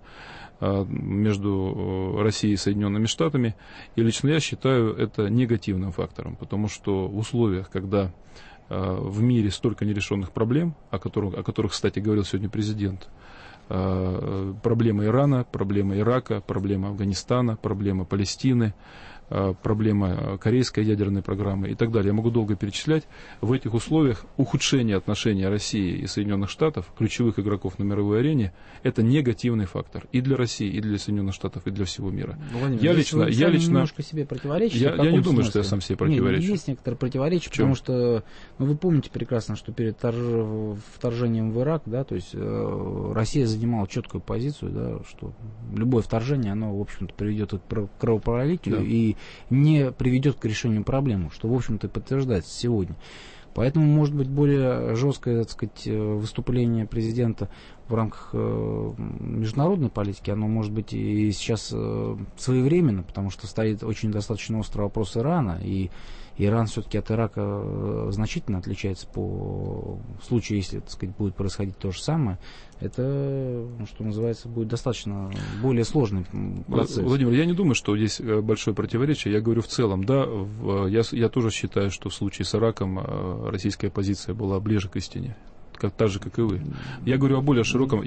между Россией и Соединенными Штатами. И лично я считаю это негативным фактором, потому что в условиях, когда в мире столько нерешенных проблем, о которых, кстати, говорил сегодня президент, проблема Ирана, проблема Ирака, проблема Афганистана, проблема Палестины, проблема корейской ядерной программы и так далее. Я могу долго перечислять. В этих условиях ухудшение отношений России и Соединенных Штатов, ключевых игроков на мировой арене, это негативный фактор и для России, и для Соединенных Штатов, и для всего мира. Владимир, я лично немножко себе противоречите. Я не думаю, что я сам себе противоречу. Есть некоторые противоречия, потому что вы помните прекрасно, что перед вторжением в Ирак, да, то есть Россия занимала четкую позицию, да, что любое вторжение, оно, в общем-то, приведет к кровопролитию, да, и не приведет к решению проблемы, что, в общем-то, подтверждается сегодня. Поэтому, может быть, более жесткое, так сказать, выступление президента в рамках международной политики, оно может быть и сейчас своевременно, потому что стоит очень достаточно острый вопрос Ирана, и Иран все-таки от Ирака значительно отличается в случае, если, так сказать, будет происходить то же самое. Это, что называется, будет достаточно более сложный процесс. Владимир, я не думаю, что здесь большое противоречие. Я говорю в целом, да, я тоже считаю, что в случае с Ираком российская позиция была ближе к истине. Так же, как и вы. Я говорю о более широком,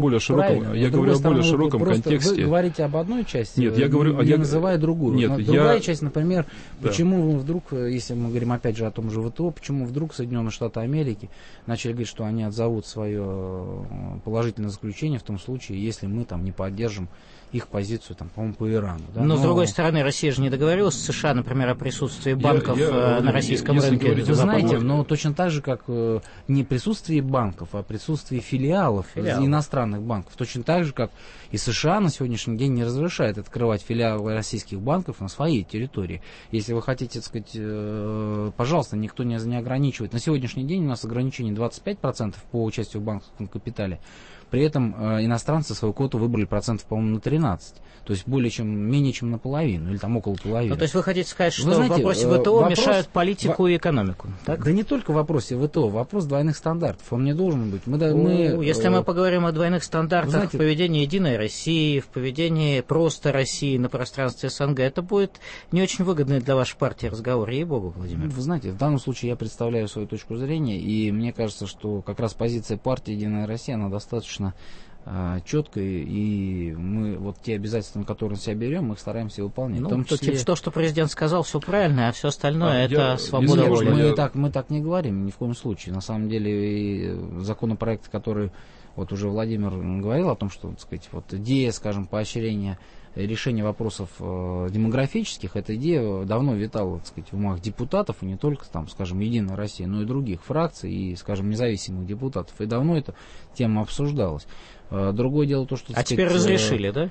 контексте. Вы говорите об одной части, нет, я говорю, не называя другую. Нет, другая часть, например, почему вдруг, если мы говорим опять же о том же ВТО, почему вдруг Соединенные Штаты Америки начали говорить, что они отзовут свое положительное заключение в том случае, если мы там не поддержим их позицию, там, по-моему, по Ирану. Да? Но, с другой стороны, Россия же не договорилась с США, например, о присутствии банков на российском рынке. Вы знаете, но точно так же, как не присутствие банков, а присутствие филиалов иностранных банков. Точно так же, как и США на сегодняшний день не разрешает открывать филиалы российских банков на своей территории. Если вы хотите, так сказать, пожалуйста, никто не ограничивает. На сегодняшний день у нас ограничение 25% по участию в банковском капитале. При этом иностранцы свою квоту выбрали процентов, по-моему, на 13. То есть менее чем наполовину, или там около половины. Ну, то есть вы хотите сказать, что в вопросе ВТО мешают политику и экономику, так? Да не только в вопросе ВТО, вопрос двойных стандартов. Он не должен быть. Если мы поговорим о двойных стандартах в поведении Единой России, в поведении просто России на пространстве СНГ, это будет не очень выгодный для вашей партии разговор, ей-богу, Владимир. Вы знаете, в данном случае я представляю свою точку зрения, и мне кажется, что как раз позиция партии Единая Россия, она достаточно четкой, и мы вот те обязательства, на которые себя берем, мы их стараемся выполнять. Ну, в том числе... то, что президент сказал, все правильно, а все остальное это свобода воли. Мы так не говорим ни в коем случае. На самом деле законопроект, который вот уже Владимир говорил о том, что, так сказать, вот идея, скажем, поощрения решения вопросов демографических, эта идея давно витала, так сказать, в умах депутатов, и не только, там, скажем, Единой России, но и других фракций, и, скажем, независимых депутатов. И давно эта тема обсуждалась. Другое дело то, что... теперь разрешили, да?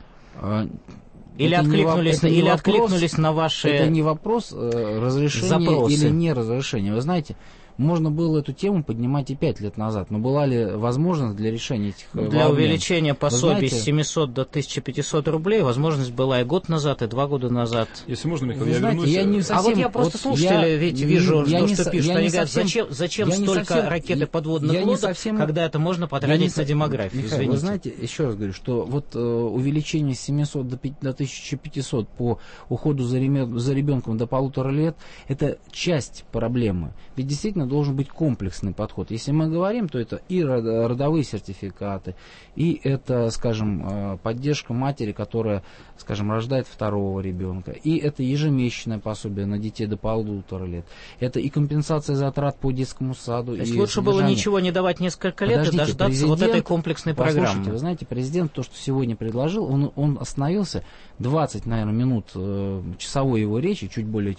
Или откликнулись на ваши Это не вопрос разрешения запросы. Или не разрешения. Вы знаете, можно было эту тему поднимать и 5 лет назад, но была ли возможность для решения этих Для увеличения пособий с 700 до 1500 рублей возможность была и год назад, и 2 года назад. Если можно, Михаил, я вернусь. А вот я просто слушатели вижу, что пишут. Они говорят, зачем столько ракет и подводных лодок, когда это можно потратить на демографию? Михаил, вы знаете, еще раз говорю, что вот увеличение с 700 до 1500 по уходу за ребенком до 1,5 лет, это часть проблемы. Ведь действительно должен быть комплексный подход. Если мы говорим, то это и родовые сертификаты, и это, скажем, поддержка матери, которая, скажем, рождает 2-го ребенка, и это ежемесячное пособие на детей до 1,5 лет, это и компенсация затрат по детскому саду. То есть лучше было ничего не давать несколько лет и дождаться вот этой комплексной программы. Послушайте, вы знаете, президент то, что сегодня предложил, он остановился 20, наверное, минут часовой его речи, чуть более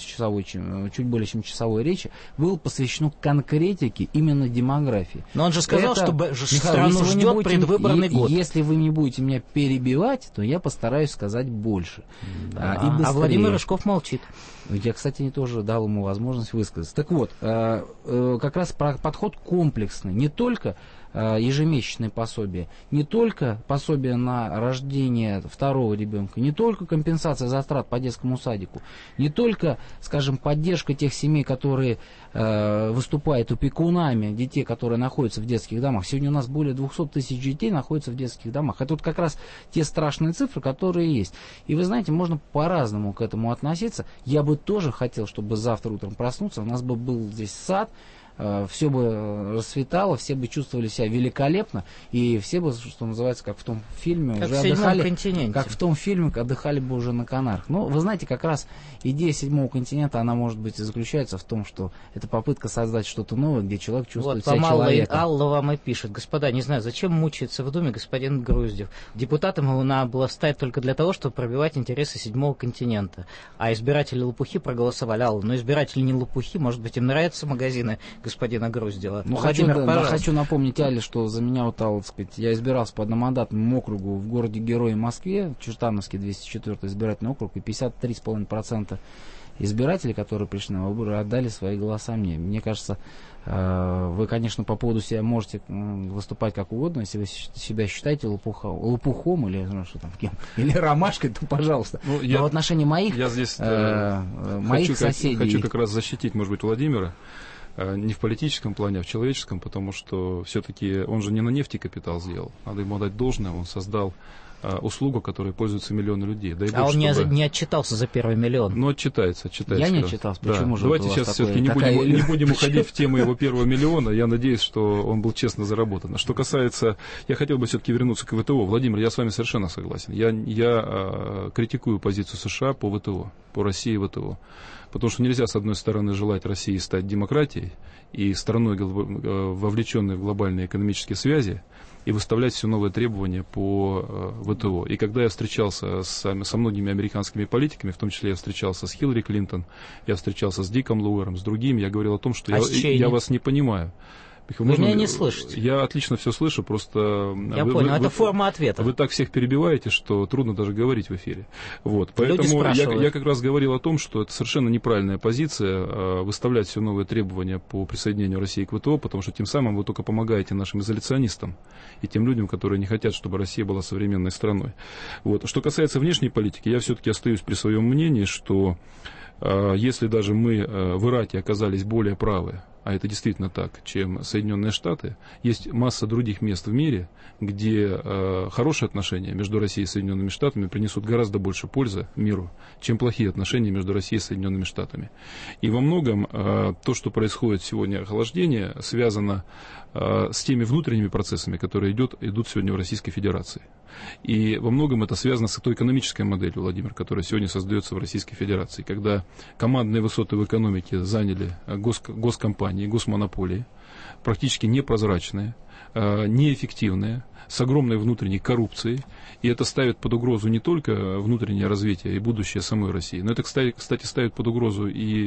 чем часовой речи, был посвящен конкретике именно демографии. Но он же сказал, что страну ждет предвыборный год. Если вы не будете меня перебивать, то я постараюсь сказать больше. Да. А Владимир Рыжков молчит. Я, кстати, тоже дал ему возможность высказаться. Так вот, как раз подход комплексный. Не только ежемесячные пособия, не только пособие на рождение 2-го ребенка, не только компенсация затрат по детскому садику, не только, скажем, поддержка тех семей, которые выступают опекунами детей, которые находятся в детских домах. Сегодня у нас более 200 тысяч детей находятся в детских домах. Это вот как раз те страшные цифры, которые есть. И вы знаете, можно по-разному к этому относиться. Я бы тоже хотел, чтобы завтра утром проснуться, у нас бы был здесь сад, все бы расцветало, все бы чувствовали себя великолепно, и все бы, что называется, как в том фильме, как уже отдыхали, как в том фильме, отдыхали бы уже на Канарах. Но вы знаете, как раз идея 7-го континента, она, может быть, и заключается в том, что это попытка создать что-то новое, где человек чувствует себя человеком. Алла вам и пишет: господа, не знаю, зачем мучается в Думе господин Груздев. Депутатам его надо было стать только для того, чтобы пробивать интересы 7-го континента. А избиратели лопухи проголосовали. Алла, но избиратели не лопухи, может быть, им нравятся магазины, господина Груздева. Хочу напомнить Але, что за меня я избирался по одномандатному округу в городе-герое Москве, Чертановский 204 избирательный округ, и 53,5% избирателей, которые пришли на выборы, отдали свои голоса мне. Мне кажется, вы, конечно, по поводу себя можете выступать как угодно, если вы себя считаете лопухом или что там, или ромашкой, то пожалуйста. Но в отношении моих соседей... Хочу как раз защитить, может быть, Владимира. Не в политическом плане, а в человеческом, потому что все-таки он же не на нефти капитал сделал. Надо ему отдать должное, он создал услугу, которой пользуются миллионы людей. Дай бог, он не отчитался за первый миллион. Ну, отчитается. Я не отчитался. Почему же? Давайте сейчас все-таки не будем уходить в тему его первого миллиона. Я надеюсь, что он был честно заработан. Что касается... Я хотел бы все-таки вернуться к ВТО. Владимир, я с вами совершенно согласен. Я критикую позицию США по ВТО, по России и ВТО. Потому что нельзя, с одной стороны, желать России стать демократией и страной, вовлеченной в глобальные экономические связи, и выставлять все новые требования по ВТО. И когда я встречался со многими американскими политиками, в том числе я встречался с Хиллари Клинтон, я встречался с Диком Луэром, с другими, я говорил о том, что я вас не понимаю. Вы меня не слышите. Я отлично все слышу, просто... Я понял, это форма ответа. Вы так всех перебиваете, что трудно даже говорить в эфире. Вот. Поэтому я как раз говорил о том, что это совершенно неправильная позиция, выставлять все новые требования по присоединению России к ВТО, потому что тем самым вы только помогаете нашим изоляционистам и тем людям, которые не хотят, чтобы Россия была современной страной. Вот. Что касается внешней политики, я все-таки остаюсь при своем мнении, что если даже мы в Ираке оказались более правы, а это действительно так, чем Соединенные Штаты, есть масса других мест в мире, где хорошие отношения между Россией и Соединенными Штатами принесут гораздо больше пользы миру, чем плохие отношения между Россией и Соединенными Штатами. И во многом то, что происходит сегодня, охлаждение, связано с теми внутренними процессами, которые идут сегодня в Российской Федерации. И во многом это связано с той экономической моделью, Владимир, которая сегодня создается в Российской Федерации, когда командные высоты в экономике заняли госкомпании, госмонополии, практически непрозрачные, неэффективные, с огромной внутренней коррупцией. И это ставит под угрозу не только внутреннее развитие и будущее самой России, но это, кстати, ставит под угрозу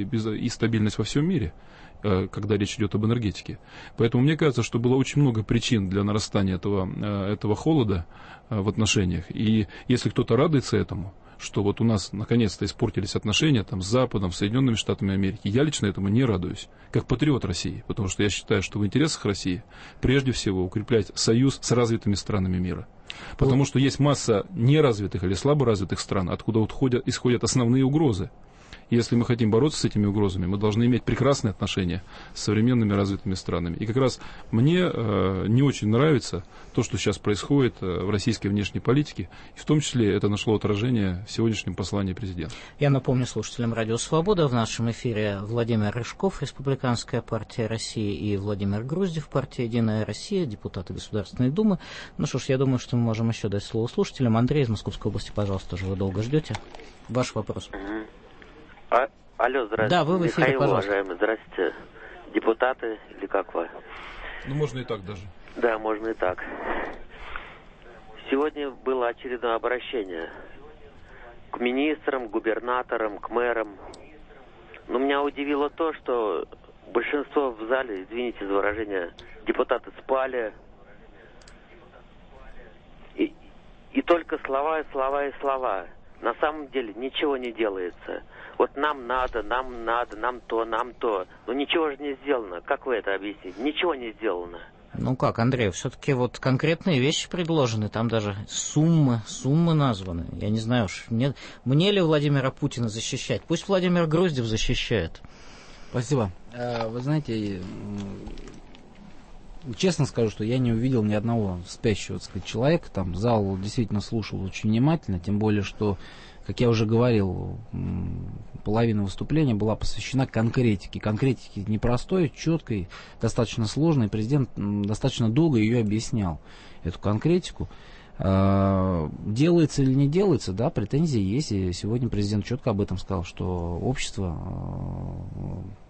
и стабильность во всем мире, когда речь идет об энергетике. Поэтому мне кажется, что было очень много причин для нарастания этого холода в отношениях. И если кто-то радуется этому, что вот у нас наконец-то испортились отношения там, с Западом, с Соединенными Штатами Америки, я лично этому не радуюсь, как патриот России, потому что я считаю, что в интересах России прежде всего укреплять союз с развитыми странами мира. Потому что есть масса неразвитых или слаборазвитых стран, откуда исходят основные угрозы. Если мы хотим бороться с этими угрозами, мы должны иметь прекрасные отношения с современными развитыми странами. И как раз мне не очень нравится то, что сейчас происходит в российской внешней политике, и в том числе это нашло отражение в сегодняшнем послании президента. Я напомню слушателям Радио Свобода, в нашем эфире Владимир Рыжков, Республиканская партия России, и Владимир Груздев, партия Единая Россия, депутаты Государственной Думы. Ну что ж, я думаю, что мы можем еще дать слово слушателям. Андрей из Московской области, пожалуйста, тоже вы долго ждете. Ваш вопрос. Алло, здравствуйте. Да, вы в эфире, Михаил, пожалуйста. уважаемый, здравствуйте. Депутаты или как вы? Ну, можно и так даже. Да, можно и так. Сегодня было очередное обращение к министрам, к губернаторам, к мэрам. Но меня удивило то, что большинство в зале, извините за выражение, депутаты спали. И только слова и слова и слова. На самом деле ничего не делается. Вот нам надо, нам то. Но ничего же не сделано. Как вы это объясните? Ничего не сделано. Ну как, Андрей, все-таки вот конкретные вещи предложены, там даже суммы названы. Я не знаю уж, мне ли Владимира Путина защищать? Пусть Владимир Груздев защищает. Спасибо. Вы знаете, честно скажу, что я не увидел ни одного спящего, так сказать, человека. Там зал действительно слушал очень внимательно, тем более, что, как я уже говорил, половина выступления была посвящена конкретике. Конкретике непростой, четкой, достаточно сложной. Президент достаточно долго ее объяснял, эту конкретику. Делается или не делается, да, претензии есть. И сегодня президент четко об этом сказал, что общество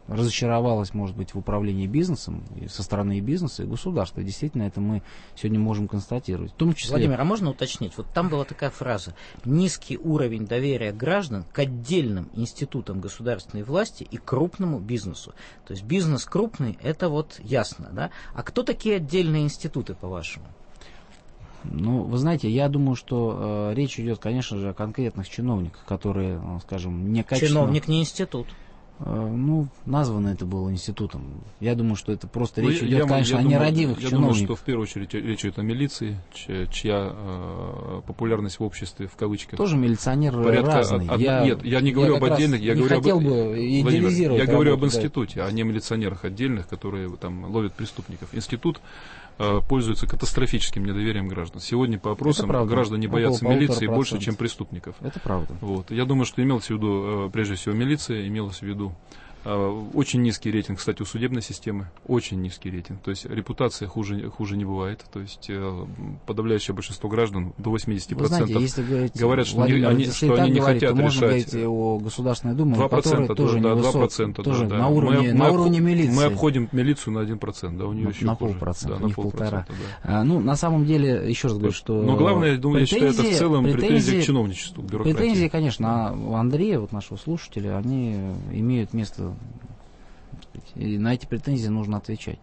разочаровалось, может быть, в управлении бизнесом, и со стороны и бизнеса, и государства. И действительно, это мы сегодня можем констатировать. В том числе... Владимир, а можно уточнить? Вот там была такая фраза: низкий уровень доверия граждан к отдельным институтам государственной власти и крупному бизнесу. То есть бизнес крупный, это вот ясно, да? А кто такие отдельные институты, по-вашему? Ну, вы знаете, я думаю, что речь идет, конечно же, о конкретных чиновниках, которые, скажем, некачественно... Чиновник не институт. Ну, названо это было институтом. Я думаю, что это просто речь идет, конечно, о нерадивых чиновниках. Я думаю, что в первую очередь речь идет о милиции, чья популярность в обществе, в кавычках... Тоже милиционер разный. Нет, я не говорю об отдельных, я говорю я говорю об институте, а не милиционерах отдельных, которые там ловят преступников. Институт пользуется катастрофическим недоверием граждан. Сегодня по опросам граждане боятся милиции больше, чем преступников. Это правда. Вот. Я думаю, что имелось в виду, прежде всего, милиция, имелось в виду очень низкий рейтинг, кстати, у судебной системы. Очень низкий рейтинг. То есть репутация хуже не бывает. То есть подавляющее большинство граждан, до 80%, знаете, если говорить, говорят, что они не хотят решать. Можно говорить о Государственной Думе, 2%, тоже да, невысок, 2%, тоже да, на уровне милиции. Мы обходим милицию на 1%, да, у нее еще на хуже. полпроцента, Да, у них 1,5%. Да. Ну, на самом деле, еще раз говорю, что... Но главное, я думаю, что это в целом претензии к чиновничеству, к бюрократии. Претензии, конечно, у Андрея, вот нашего слушателя, они имеют место... И на эти претензии нужно отвечать.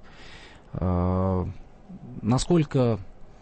Насколько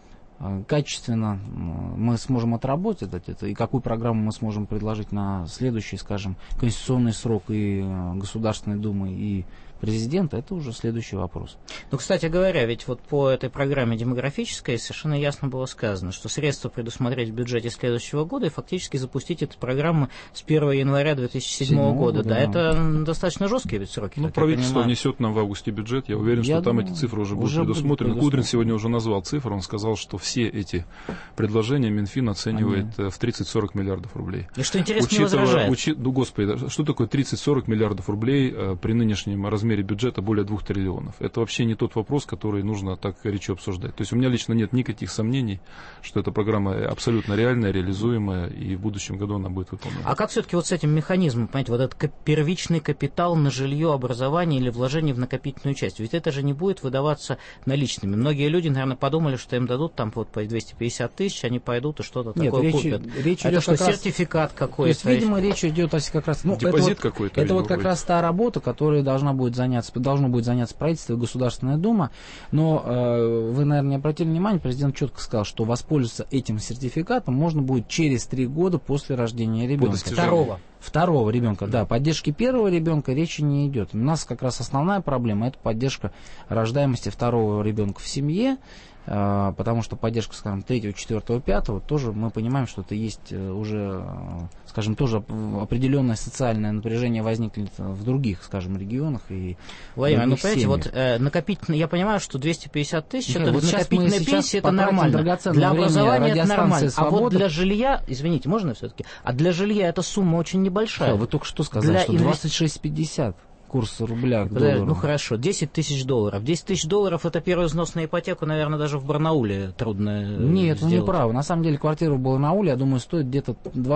качественно мы сможем отработать это, и какую программу мы сможем предложить на следующий, скажем, конституционный срок и Государственной Думы, и президента, это уже следующий вопрос. Ну, кстати говоря, ведь вот по этой программе демографической совершенно ясно было сказано, что средства предусмотреть в бюджете следующего года и фактически запустить эту программу с 1 января 2007 года. Да, это достаточно жесткие ведь сроки. Ну, правительство внесет нам в августе бюджет. Я уверен, что там эти цифры уже будут предусмотрены. Кудрин сегодня уже назвал цифры. Он сказал, что все эти предложения Минфин оценивает в 30-40 миллиардов рублей. И что интересно, не возражает. Ну, господи, что такое 30-40 миллиардов рублей при нынешнем размере бюджета более 2 триллионов. Это вообще не тот вопрос, который нужно так горячо обсуждать. То есть у меня лично нет никаких сомнений, что эта программа абсолютно реальная, реализуемая, и в будущем году она будет выполнена. А как все-таки вот с этим механизмом, понимаете, вот этот первичный капитал на жилье, образование или вложение в накопительную часть? Ведь это же не будет выдаваться наличными. Многие люди, наверное, подумали, что им дадут там вот по 250 тысяч, они пойдут и что-то такое купят. Речь это идет что, сертификат какой-то? То есть, видимо, речь идет как раз... Ну, депозит какой-то? Это вот как раз та работа, которая должно будет заняться правительство и Государственная Дума, но вы, наверное, не обратили внимания, президент четко сказал, что воспользоваться этим сертификатом можно будет через 3 года после рождения ребенка. Второго ребенка, да. Поддержки первого ребенка речи не идет. У нас как раз основная проблема — это поддержка рождаемости второго ребенка в семье, потому что поддержка, скажем, 3-го, 4-го, 5-го, тоже мы понимаем, что это есть уже, скажем, тоже определенное социальное напряжение возникнет в других, скажем, регионах и Владимир, ну, понимаете, вот накопительно, я понимаю, что 250 тысяч, это вот накопительная пенсия, это нормально. Для образования это нормально. А вот для жилья, извините, можно все-таки? А для жилья эта сумма очень небольшая. Вы только что сказали, что 26,50. Курс рубля к доллару. Ну хорошо, 10 тысяч долларов. 10 тысяч долларов — это первый взнос на ипотеку, наверное, даже в Барнауле трудно Нет, сделать. вы не правы. На самом деле квартира в Барнауле, я думаю, стоит где-то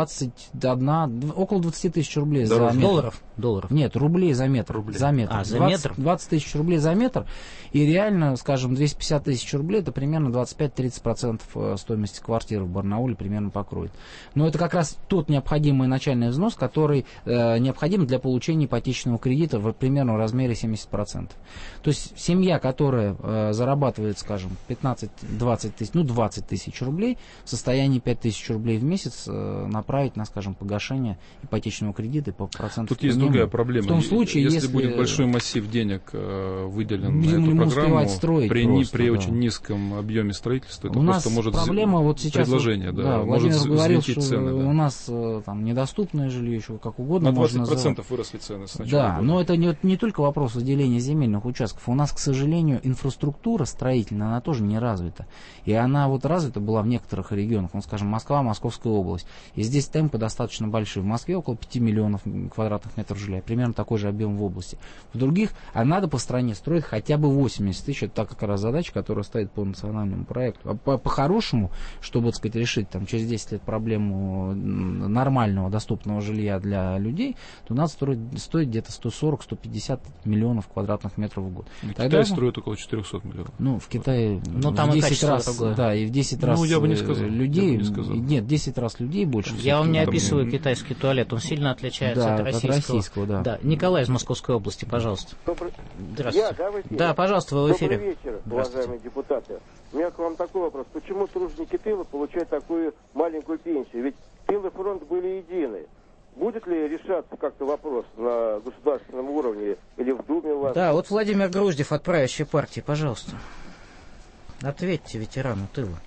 около 20 тысяч рублей за метр. Долларов? Нет, рублей за метр. За метр. За метр? 20 тысяч рублей за метр. И реально, скажем, 250 тысяч рублей — это примерно 25-30% стоимости квартиры в Барнауле примерно покроет. Но это как раз тот необходимый начальный взнос, который необходим для получения ипотечного кредита в примерно размере 70%. То есть семья, которая зарабатывает, скажем, 15-20 тысяч, 20 тысяч рублей, в состоянии 5 тысяч рублей в месяц направить на, скажем, погашение ипотечного кредита по проценту. Тут есть другая проблема. В том случае, если будет большой массив денег выделен на эту программу при очень низком объеме строительства, это просто может проблема вот сейчас предложение, может взлететь цены. У нас там недоступное жилье, еще как угодно. На 20% выросли цены с начала года. Но это не только вопрос выделения земельных участков. У нас, к сожалению, инфраструктура строительная, она тоже не развита. И она вот развита была в некоторых регионах, скажем, Москва, Московская область. И здесь темпы достаточно большие. В Москве около 5 миллионов квадратных метров жилья, примерно такой же объем в области. В других, надо по стране строить хотя бы 80 тысяч. Это как раз задача, которая стоит по национальному проекту. А по-хорошему, чтобы, так сказать, решить через 10 лет проблему нормального, доступного жилья для людей, то надо стоить где-то 140-150 150 миллионов квадратных метров в год. Китай строит около 400 миллионов. Ну, в Китае там в 10 раз, да, и в 10 раз я бы не сказал, людей, нет, 10 раз людей больше. Я вам не описываю китайский туалет, он сильно отличается от российского. Да. Николай из Московской области, пожалуйста. Здравствуйте. Да, пожалуйста, вы в эфире. Добрый вечер, уважаемые депутаты. У меня к вам такой вопрос. Почему труженики тыла получают такую маленькую пенсию? Ведь тыл и фронт были едины. Будет ли решаться как-то вопрос на государственном уровне или в Думе у вас? Да, вот Владимир Груздев от правящей партии, пожалуйста. Ответьте ветерану тыла.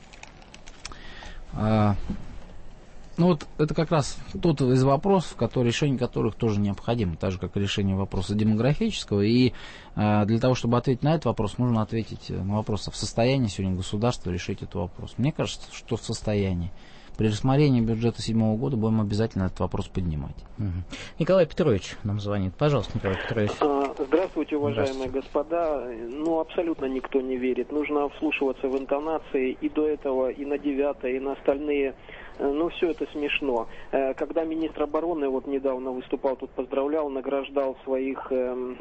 Ну вот это как раз тот из вопросов, решение которых тоже необходимо, так же как и решение вопроса демографического. И для того, чтобы ответить на этот вопрос, нужно ответить на вопрос, в состоянии сегодня государство решить этот вопрос. Мне кажется, что в состоянии. При рассмотрении бюджета 2007 года будем обязательно этот вопрос поднимать. Николай Петрович нам звонит. Пожалуйста, Николай Петрович. Здравствуйте, уважаемые господа. Ну, абсолютно никто не верит. Нужно вслушиваться в интонации и до этого, и на 9-е, и на остальные. Ну, все это смешно. Когда министр обороны вот недавно выступал, тут поздравлял, награждал своих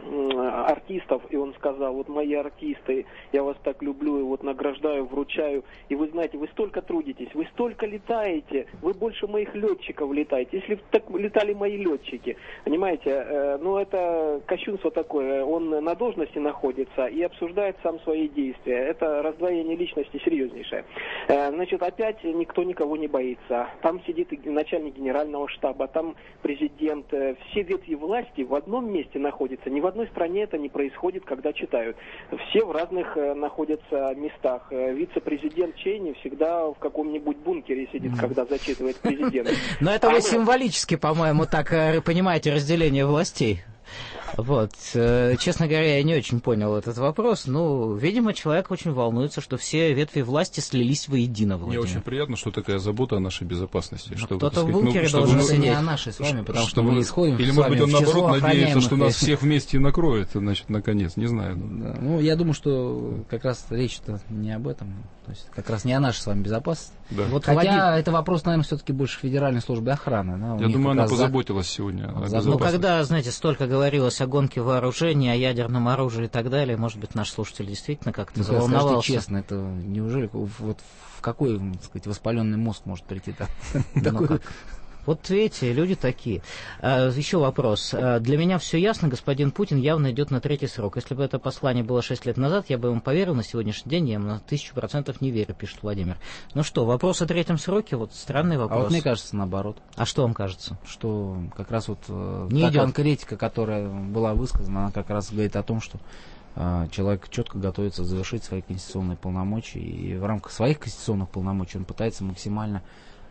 артистов, и он сказал, вот мои артисты, я вас так люблю, и вот награждаю, вручаю. И вы знаете, вы столько трудитесь, вы столько летаете, вы больше моих летчиков летаете. Если так летали мои летчики, понимаете, ну, это кощунство такое. Он на должности находится и обсуждает сам свои действия. Это раздвоение личности серьезнейшее. Значит, опять никто никого не боится. Там сидит начальник генерального штаба, там президент. Все ветви власти в одном месте находятся. Ни в одной стране это не происходит, когда читают. Все в разных находятся местах. Вице-президент Чейни всегда в каком-нибудь бункере сидит, когда зачитывает президент. Но это вы символически, по-моему, так понимаете разделение властей. Вот. Честно говоря, я не очень понял этот вопрос. Ну, видимо, человек очень волнуется, что все ветви власти слились воедино. Мне очень приятно, что такая забота о нашей безопасности. Кто-то в бункере должен сидеть. Не о нашей с вами, потому что мы исходим или, может быть, он, наоборот, надеется, что нас всех вместе накроет, значит, наконец, не знаю. Да. Ну, я думаю, что как раз речь-то не об этом. То есть, как раз не о нашей с вами безопасности. Да. Вот хотя это вопрос, наверное, все-таки больше Федеральной службы охраны. Да? Я думаю, она позаботилась сегодня о безопасности. Ну, когда, знаете, столько говорилось о гонке вооружений, о ядерном оружии и так далее, может быть, наш слушатель действительно как-то заволновался. Скажите честно, это неужели вот в какой, так сказать, воспаленный мозг может прийти такой? Вот видите, люди такие. Еще вопрос. Для меня все ясно, господин Путин явно идет на 3-й срок. Если бы это послание было 6 лет назад, я бы ему поверил. На сегодняшний день я ему на 1000% не верю, пишет Владимир. Ну что, вопрос о 3-м сроке, вот странный вопрос. А вот мне кажется наоборот. А что вам кажется? Что как раз вот та конкретика, которая была высказана, она как раз говорит о том, что человек четко готовится завершить свои конституционные полномочия, и в рамках своих конституционных полномочий он пытается максимально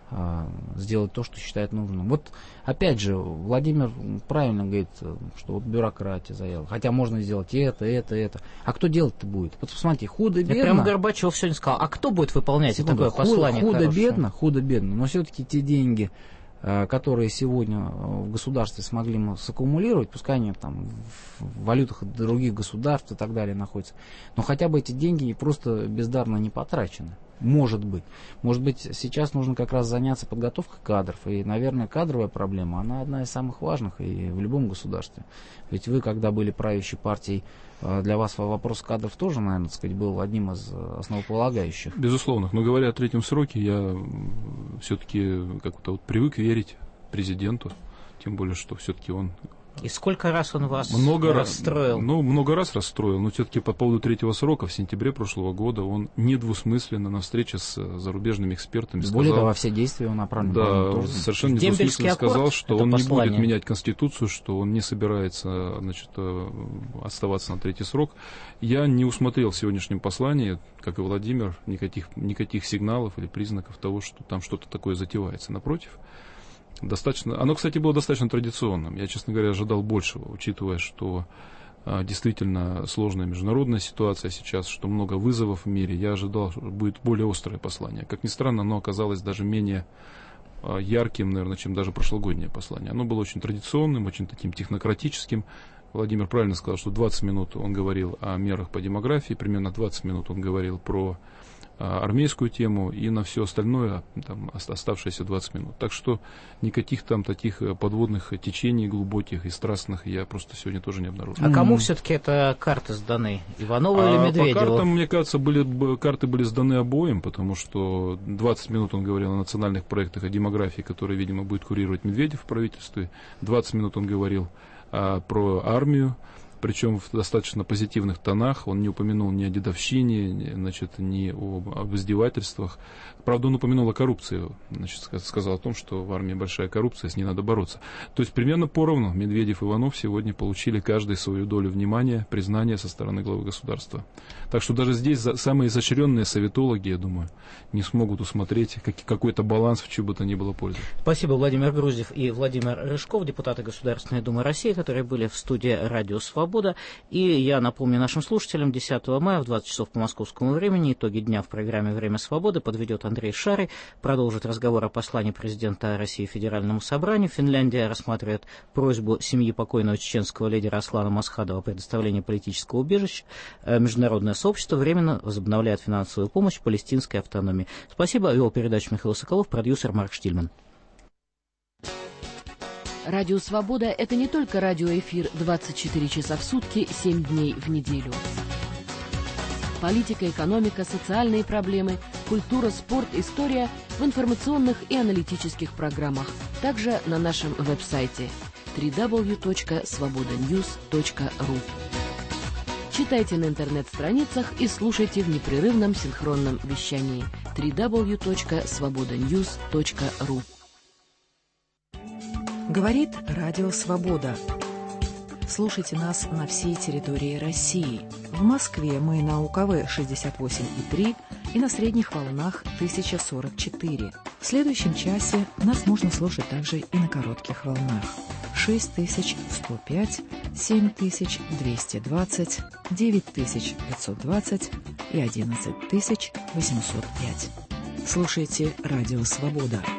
сделать то, что считает нужным. Вот, опять же, Владимир правильно говорит, что вот бюрократия заела. Хотя можно сделать это. А кто делать-то будет? Вот посмотрите, худо-бедно. Прямо Горбачев сегодня сказал, а кто будет выполнять такое послание? Худо-бедно, но все-таки те деньги, которые сегодня в государстве смогли мы саккумулировать, пускай они там в валютах других государств и так далее находятся, но хотя бы эти деньги просто бездарно не потрачены. Может быть, сейчас нужно как раз заняться подготовкой кадров. И, наверное, кадровая проблема, она одна из самых важных и в любом государстве. Ведь вы, когда были правящей партией, для вас вопрос кадров тоже, наверное, так сказать, был одним из основополагающих. Безусловно. Но говоря о 3-м сроке, я все-таки как-то вот привык верить президенту. Тем более, что все-таки он... И сколько раз он вас расстроил? Много раз расстроил, но все-таки по поводу 3-го срока в сентябре прошлого года он недвусмысленно на встрече с зарубежными экспертами сказал... Более того, все действия он направлен. Да, совершенно недвусмысленно сказал, что он не будет менять Конституцию, что он не собирается, значит, оставаться на 3-й срок. Я не усмотрел в сегодняшнем послании, как и Владимир, никаких сигналов или признаков того, что там что-то такое затевается. Напротив, оно, кстати, было достаточно традиционным. Я, честно говоря, ожидал большего, учитывая, что действительно сложная международная ситуация сейчас, что много вызовов в мире. Я ожидал, что будет более острое послание. Как ни странно, оно оказалось даже менее ярким, наверное, чем даже прошлогоднее послание. Оно было очень традиционным, очень таким технократическим. Владимир правильно сказал, что 20 минут он говорил о мерах по демографии, примерно 20 минут он говорил про армейскую тему и на все остальное, там, оставшиеся 20 минут. Так что никаких там таких подводных течений глубоких и страстных я просто сегодня тоже не обнаружил. А кому все-таки это карты сданы? Иванову или Медведеву? По картам, мне кажется, карты были сданы обоим, потому что 20 минут он говорил о национальных проектах, о демографии, которые, видимо, будет курировать Медведев в правительстве. 20 минут он говорил про армию, причем в достаточно позитивных тонах. Он не упомянул ни о дедовщине, значит, ни об издевательствах. Правда, он упомянул о коррупции, значит, сказал о том, что в армии большая коррупция, с ней надо бороться. То есть примерно поровну Медведев и Иванов сегодня получили каждый свою долю внимания, признания со стороны главы государства. Так что даже здесь самые изощренные советологи, я думаю, не смогут усмотреть какой-то баланс в чью бы то ни было пользу. Спасибо, Владимир Груздев и Владимир Рыжков, депутаты Государственной Думы России, которые были в студии «Радио Свобода». И я напомню нашим слушателям, 10 мая в 20 часов по московскому времени итоги дня в программе «Время свободы» подведет Андрей Шарый, продолжит разговор о послании президента России Федеральному собранию. Финляндия рассматривает просьбу семьи покойного чеченского лидера Аслана Масхадова о предоставлении политического убежища. Международное сообщество временно возобновляет финансовую помощь палестинской автономии. Спасибо. Вел передачу Михаил Соколов, продюсер Марк Штильман. Радио «Свобода» — это не только радиоэфир 24 часа в сутки, 7 дней в неделю. Политика, экономика, социальные проблемы, культура, спорт, история в информационных и аналитических программах. Также на нашем веб-сайте www.svobodanews.ru. Читайте на интернет-страницах и слушайте в непрерывном синхронном вещании www.svobodanews.ru. Говорит Радио Свобода. Слушайте нас на всей территории России. В Москве мы на УКВ 68,3 и на средних волнах 1044. В следующем часе нас можно слушать также и на коротких волнах 6105, 7220, 9520 и 11805. Слушайте Радио Свобода.